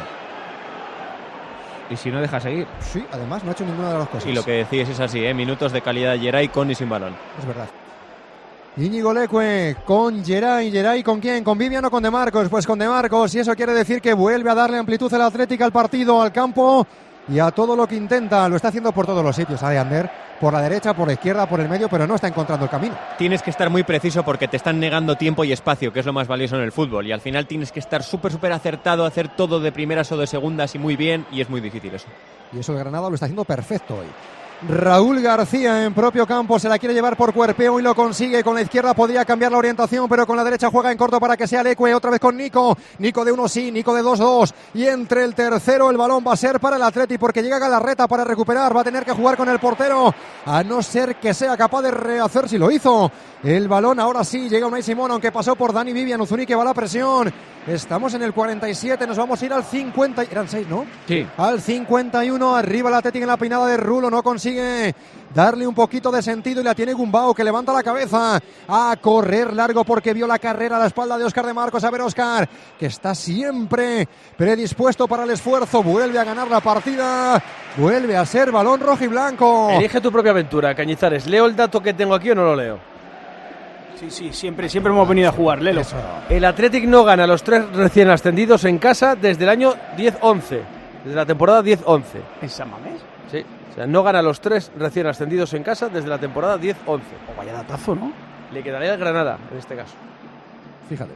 Y si no deja seguir. Sí, además no ha hecho ninguna de las cosas. Y lo que decís es así, ¿eh? Minutos de calidad Geray con y sin balón. Es verdad. Íñigo Leque con Geray, Geray ¿con quién? ¿Con Vivian o con De Marcos? Pues con De Marcos, y eso quiere decir que vuelve a darle amplitud al Atlético al partido, al campo y a todo lo que intenta. Lo está haciendo por todos los sitios, sabe Ander, por la derecha, por la izquierda, por el medio, pero no está encontrando el camino. Tienes que estar muy preciso porque te están negando tiempo y espacio, que es lo más valioso en el fútbol, y al final tienes que estar súper, súper acertado, hacer todo de primeras o de segundas y muy bien, y es muy difícil eso. Y eso el Granada lo está haciendo perfecto hoy. Raúl García en propio campo, se la quiere llevar por cuerpeo y lo consigue. Con la izquierda podría cambiar la orientación, pero con la derecha juega en corto para que sea Leque. Otra vez con Nico, Nico de uno sí, Nico de dos dos, y entre el tercero el balón va a ser para el Atleti porque llega Galarreta para recuperar, va a tener que jugar con el portero, a no ser que sea capaz de rehacer, si lo hizo el balón. Ahora sí, llega Unai Simón, aunque pasó por Dani Vivian. Uzuni que va a la presión. Estamos en el cuarenta y siete, nos vamos a ir al cincuenta. Eran seis, ¿no? Sí. Al cincuenta y uno, arriba el Atlético en la peinada de Rulo, no consigue darle un poquito de sentido y la tiene Gumbau, que levanta la cabeza a correr largo porque vio la carrera a la espalda de Óscar de Marcos. A ver, Óscar, que está siempre predispuesto para el esfuerzo, vuelve a ganar la partida, vuelve a ser balón rojo y blanco. Elige tu propia aventura, Cañizares. ¿Leo el dato que tengo aquí o no lo leo? Sí, sí, siempre, siempre hemos venido a jugar, Lelo. El Athletic no gana a los tres recién ascendidos en casa desde el año diez once, desde la temporada diez once. ¿En San Mamés? Sí, o sea, no gana a los tres recién ascendidos en casa desde la temporada diez once. Oh, vaya datazo, ¿no? Le quedaría el Granada, en este caso. Fíjate.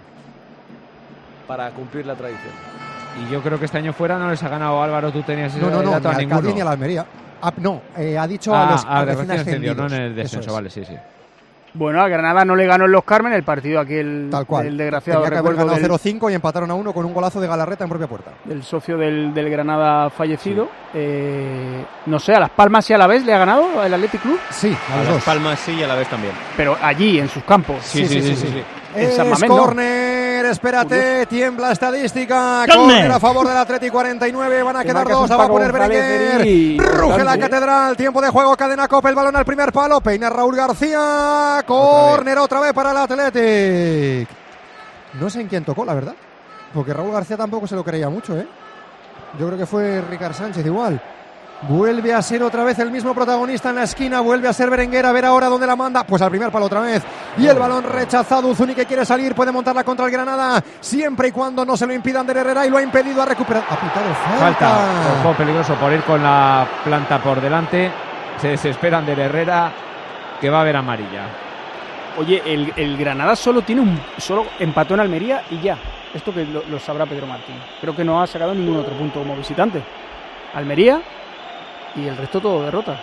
Para cumplir la tradición. Y yo creo que este año fuera no les ha ganado Álvaro, tú tenías ese no, no, no, dato ni a al ninguno. Cádiz ni a la Almería. Ah, no, eh, ha dicho ah, a los ah, a recién ascendidos, no en el descenso, descenso, vale, sí, sí. Bueno, a Granada no le ganó en Los Carmen el partido aquel. Tal cual. El desgraciado. Tenía que haber ganado del, cero cinco y empataron a uno con un golazo de Galarreta en propia puerta. El socio del, del Granada fallecido. Sí. Eh, no sé, a Las Palmas y a la vez le ha ganado el Athletic Club. Sí, a, a los Las dos. Palmas sí y a la vez también. Pero allí, en sus campos. Sí, sí, sí. sí, sí, sí. sí. En San Es Mamés, córner, ¿no? Espérate, tiembla estadística. ¡Córner! Córner a favor del Athletic, cuarenta y nueve, van a que quedar dos, va a poner Berenguer. Y... Ruge la catedral, tiempo de juego, cadena Copa, el balón al primer palo, peina Raúl García, córner otra vez para el Athletic. No sé en quién tocó, la verdad, porque Raúl García tampoco se lo creía mucho, ¿eh? Yo creo que fue Ricard Sánchez igual. Vuelve a ser otra vez el mismo protagonista en la esquina, vuelve a ser Berenguer, a ver ahora dónde la manda, pues al primer palo otra vez, y el balón rechazado. Uzuni que quiere salir, puede montarla contra el Granada, siempre y cuando no se lo impida Ander Herrera, y lo ha impedido, a recuperar, ha pitado falta. Falta, un juego peligroso por ir con la planta por delante, se desespera Ander Herrera, que va a haber amarilla. Oye, el, el Granada solo tiene un, solo empató en Almería y ya, esto que lo, lo sabrá Pedro Martín, creo que no ha sacado ningún otro punto como visitante. Almería y el resto todo derrota.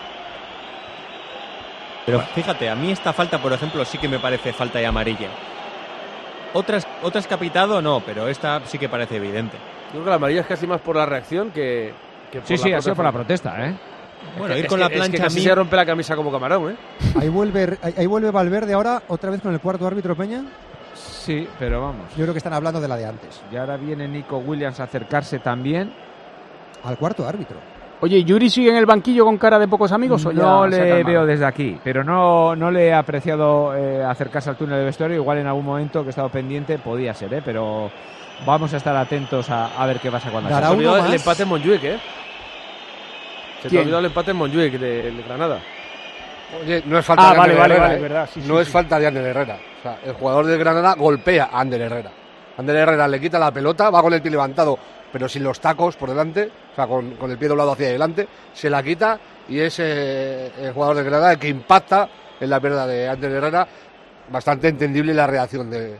Pero fíjate, a mí esta falta, por ejemplo, sí que me parece falta y amarilla. Otras, otras capitado no, pero esta sí que parece evidente. Yo creo que la amarilla es casi más por la reacción que, que por sí, la sí, ha sido por la protesta, ¿eh? Bueno, es ir que, con es la que, plancha es que casi a mí... se rompe la camisa como camarón, ¿eh? Ahí vuelve, ahí, ahí vuelve Valverde ahora, otra vez con el cuarto árbitro, Peña. Sí, pero vamos. Yo creo que están hablando de la de antes. Y ahora viene Nico Williams a acercarse también. Al cuarto árbitro. Oye, ¿Yuri sigue en el banquillo con cara de pocos amigos? ¿O no ya le veo desde aquí, pero no, no le he apreciado eh, acercarse al túnel de vestuario. Igual en algún momento que he estado pendiente podía ser, ¿eh? Pero vamos a estar atentos a, a ver qué pasa cuando se te ha olvidado el empate en Montjuic, ¿eh? Se te ha olvidado el empate en Montjuic de, de Granada. Oye, no es falta ah, de vale, Ander vale, Herrera, vale, ¿eh? verdad, sí, no sí, es sí. falta de Ander Herrera. O sea, el jugador de Granada golpea a Ander Herrera. Ander Herrera le quita la pelota, va con el pie levantado, pero sin los tacos por delante, o sea, con, con el pie doblado hacia adelante, se la quita y es eh, el jugador de Granada el que impacta en la pierna de Ander Herrera. Bastante entendible la reacción de,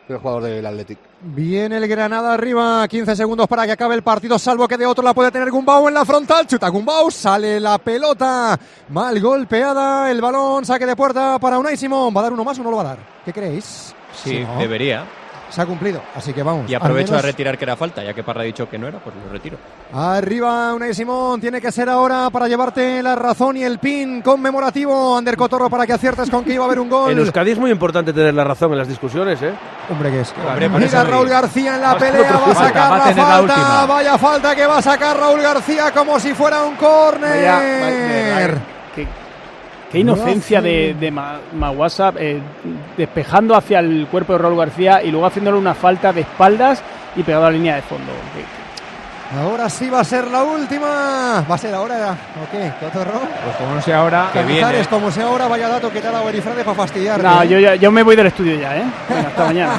el jugador del Athletic. Viene el Granada arriba, quince segundos para que acabe el partido, salvo que de otro la puede tener Gumbau en la frontal, chuta Gumbau, sale la pelota, mal golpeada, el balón, saque de puerta para Unai Simón. ¿Va a dar uno más o no lo va a dar? ¿Qué creéis? Sí, si no, debería. se ha cumplido, así que vamos. Y aprovecho menos... a retirar que era falta, ya que Parra ha dicho que no era, pues lo retiro. Arriba Unai Simón, tiene que ser ahora para llevarte la razón y el pin conmemorativo, Ander Cotorro, para que aciertes con que iba a haber un gol. En Euskadi es muy importante tener la razón en las discusiones, ¿eh? Hombre, que es que... Hombre, mira Raúl García en la pelea, va a sacar va a la tener falta, la vaya falta que va a sacar Raúl García como si fuera un córner. Qué, qué inocencia de, de Maguasa, eh, despejando hacia el cuerpo de Raúl García y luego haciéndole una falta de espaldas y pegado a la línea de fondo. Ahora sí va a ser la última. ¿Va a ser ahora o qué, Cotorro? Pues como no sea ahora, que viene. Como sea ahora, vaya dato que te ha dado Erifrade para fastidiar. No, yo, ya, yo me voy del estudio ya, ¿eh? Venga, hasta mañana.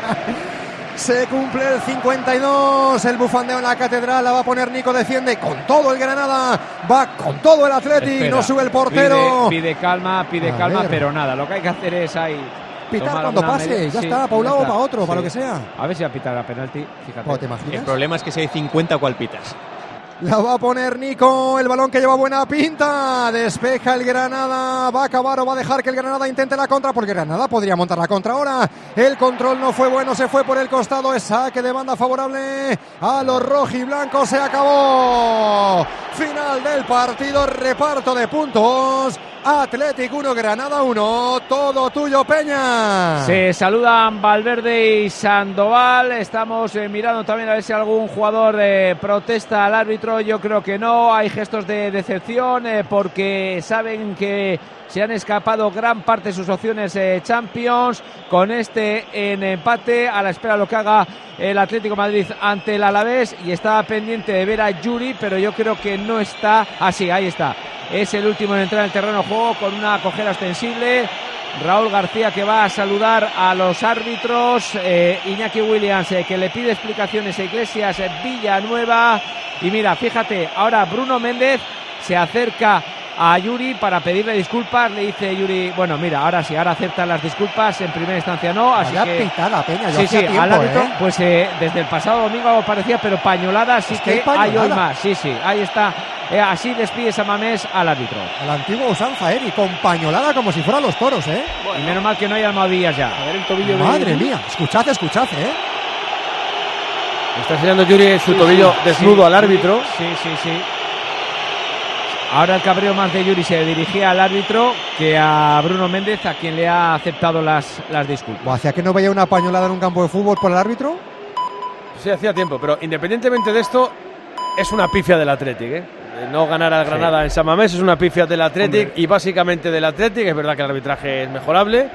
Se cumple el cincuenta y dos, el bufandeo en la catedral, la va a poner Nico, defiende con todo el Granada, va con todo el Atleti, Espera, no sube el portero. Pide, pide calma, pide A calma, ver. pero nada, lo que hay que hacer es ahí pitar cuando pase, medida. Ya sí, está, para un lado o para otro, sí. Para lo que sea. A ver si va a pitar a penalti, fíjate. ¿Te imaginas? El problema es que si hay cincuenta, ¿cuál pitas? La va a poner Nico, el balón que lleva buena pinta, despeja el Granada, va a acabar o va a dejar que el Granada intente la contra, porque Granada podría montar la contra ahora. El control no fue bueno, se fue por el costado, es saque de banda favorable a los rojiblancos, se acabó. Final del partido, reparto de puntos. Athletic uno, Granada uno, todo tuyo, Peña. Se saludan Valverde y Sandoval. Estamos eh, mirando también a ver si algún jugador eh, protesta al árbitro. Yo creo que no. Hay gestos de decepción eh, porque saben que se han escapado gran parte de sus opciones eh, Champions con este en empate, a la espera de lo que haga el Atlético de Madrid ante el Alavés, y estaba pendiente de ver a Yuri, pero yo creo que no está así. Ahí está, es el último en entrar en el terreno de juego con una cojera extensible. Raúl García, que va a saludar a los árbitros, eh, Iñaki Williams, eh, que le pide explicaciones a Iglesias eh, Villanueva, y mira, fíjate, ahora Bruno Méndez se acerca a Yuri para pedirle disculpas. Le dice Yuri, bueno, mira, ahora sí, ahora aceptan las disculpas, en primera instancia no, así Vaya que pitada, Peña, sí, sí, tiempo, al árbitro, ¿eh? pues eh, desde el pasado domingo parecía, pero pañolada, sí es que, que hay, hay hoy pañolada. más, sí, sí, ahí está, eh, así despide Samamés al árbitro. A la antigua usanza, Eri, con pañolada como si fueran los toros, ¿eh? Bueno, y menos mal que no hay almohadillas ya. A ver el tobillo. Madre mía, escuchad, escuchad, ¿eh? Está enseñando Yuri su Sí, tobillo sí, desnudo sí, al árbitro. Sí, sí, sí. Ahora el cabreo más de Yuri se dirigía al árbitro que a Bruno Méndez, a quien le ha aceptado las, las disculpas. ¿O hacía que no veía una pañolada en un campo de fútbol por el árbitro? Sí, hacía tiempo, pero independientemente de esto, es una pifia del Athletic, ¿eh? No ganar al Granada sí. en San Mamés es una pifia del Athletic. Hombre. Y básicamente del Athletic. Es verdad que el arbitraje es mejorable.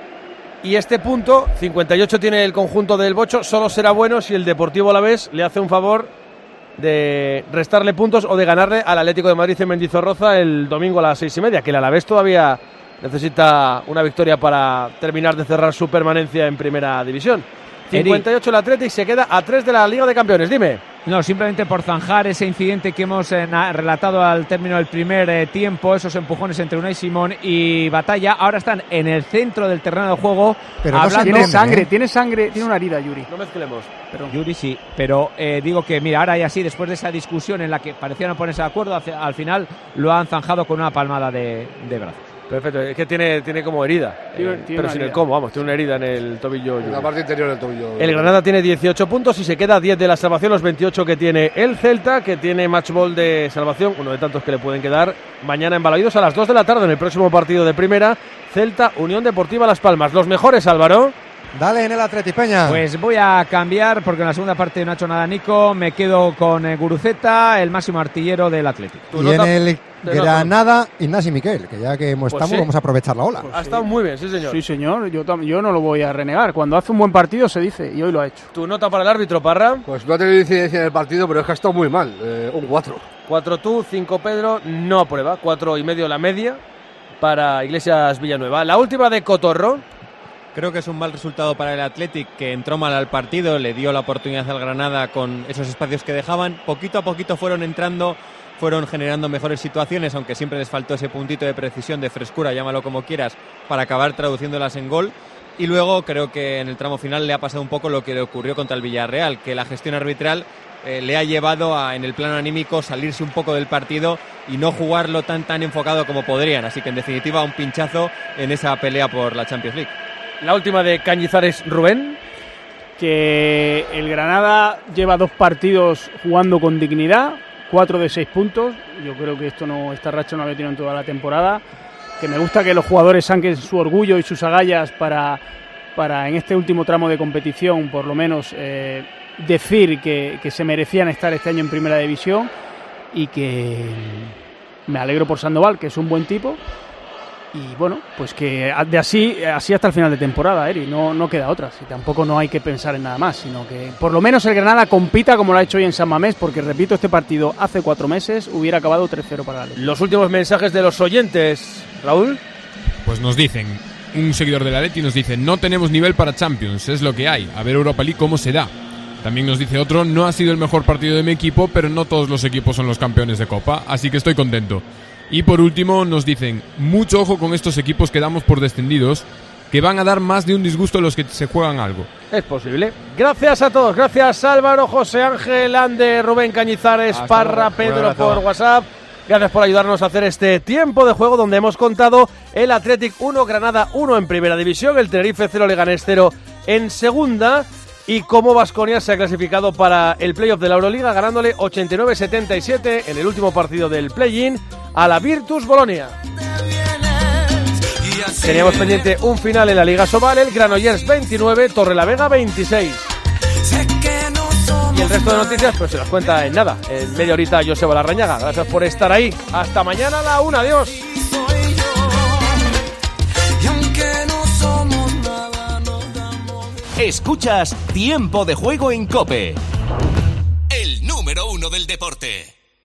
Y este punto, cincuenta y ocho tiene el conjunto del Bocho, solo será bueno si el Deportivo Alavés le hace un favor de restarle puntos o de ganarle al Atlético de Madrid en Mendizorroza el domingo a las seis y media, que el Alavés todavía necesita una victoria para terminar de cerrar su permanencia en Primera División. cincuenta y ocho el Athletic, se queda a tres de la Liga de Campeones. Dime. No, simplemente por zanjar ese incidente que hemos eh, relatado al término del primer eh, tiempo, esos empujones entre Unai Simón y Batalla. Ahora están en el centro del terreno de juego. Pero hablando, no tiene sangre, ¿eh? tiene sangre, tiene una herida, Yuri. No mezclemos. Pero, Yuri sí, pero eh, digo que mira, ahora y así, después de esa discusión en la que parecían no ponerse de acuerdo, hace, al final lo han zanjado con una palmada de, de brazos. Perfecto, es que tiene, tiene como herida, tiene, eh, tiene pero sin herida. El como, vamos, tiene una herida en el tobillo. En la parte interior del tobillo. El Granada tiene dieciocho puntos y se queda a diez de la salvación, los veintiocho que tiene el Celta, que tiene match ball de salvación, uno de tantos que le pueden quedar mañana en Balaídos a las dos de la tarde en el próximo partido de Primera, Celta Unión Deportiva Las Palmas. Los mejores, Álvaro. Dale en el Atleti, Peña. Pues voy a cambiar porque en la segunda parte no ha hecho nada Nico. Me quedo con eh, Guruceta, el máximo artillero del Atlético. Y en el Granada, Ignasi Miquel, que ya que pues estamos sí. vamos a aprovechar la ola. Pues ha sí. estado muy bien, sí señor. Sí señor, yo, yo no lo voy a renegar. Cuando hace un buen partido se dice, y hoy lo ha hecho. ¿Tu nota para el árbitro, Parra? Pues no ha tenido incidencia en el partido, pero es que ha estado muy mal, eh, un cuatro. cuatro tú, cinco Pedro, no aprueba, cuatro y medio la media para Iglesias Villanueva. La última de Cotorro. Creo que es un mal resultado para el Athletic, que entró mal al partido, le dio la oportunidad al Granada con esos espacios que dejaban. Poquito a poquito fueron entrando, fueron generando mejores situaciones, aunque siempre les faltó ese puntito de precisión, de frescura, llámalo como quieras, para acabar traduciéndolas en gol. Y luego creo que en el tramo final le ha pasado un poco lo que le ocurrió contra el Villarreal, que la gestión arbitral eh, le ha llevado a, en el plano anímico, salirse un poco del partido y no jugarlo tan tan enfocado como podrían. Así que en definitiva un pinchazo en esa pelea por la Champions League. La última de Cañizares, Rubén. Que el Granada lleva dos partidos jugando con dignidad, cuatro de seis puntos. Yo creo que esto no, esta racha no había tenido en toda la temporada. Que me gusta que los jugadores saquen su orgullo y sus agallas para, para en este último tramo de competición, por lo menos, eh, decir que, que se merecían estar este año en Primera División, y que me alegro por Sandoval, que es un buen tipo. Y bueno, pues que de así así hasta el final de temporada, Eri, no, no queda otra. Y tampoco no hay que pensar en nada más, sino que por lo menos el Granada compita como lo ha hecho hoy en San Mamés, porque repito, este partido hace cuatro meses hubiera acabado tres cero para el Athletic. Los últimos mensajes de los oyentes, Raúl. Pues nos dicen, un seguidor del Athletic nos dice: no tenemos nivel para Champions, es lo que hay, a ver Europa League cómo se da. También nos dice otro: no ha sido el mejor partido de mi equipo, pero no todos los equipos son los campeones de Copa, así que estoy contento. Y por último nos dicen: mucho ojo con estos equipos que damos por descendidos, que van a dar más de un disgusto a los que se juegan algo. Es posible. Gracias a todos. Gracias Álvaro, José Ángel, Ande, Rubén Cañizares, Hasta Parra, Pedro por WhatsApp. Gracias por ayudarnos a hacer este tiempo de juego donde hemos contado el Athletic uno, Granada uno en Primera División, el Tenerife cero, Leganés cero en Segunda. Y cómo Baskonia se ha clasificado para el playoff de la Euroliga, ganándole ochenta y nueve setenta y siete en el último partido del play-in a la Virtus Bolonia. Teníamos pendiente un final en la Liga Sobal, el Granollers veintinueve, Torrelavega veintiséis. Y el resto de noticias pues se las cuenta en nada, en media horita Joseba Larrañaga. Gracias por estar ahí. Hasta mañana a la una. Adiós. Escuchas Tiempo de Juego en COPE, el número uno del deporte.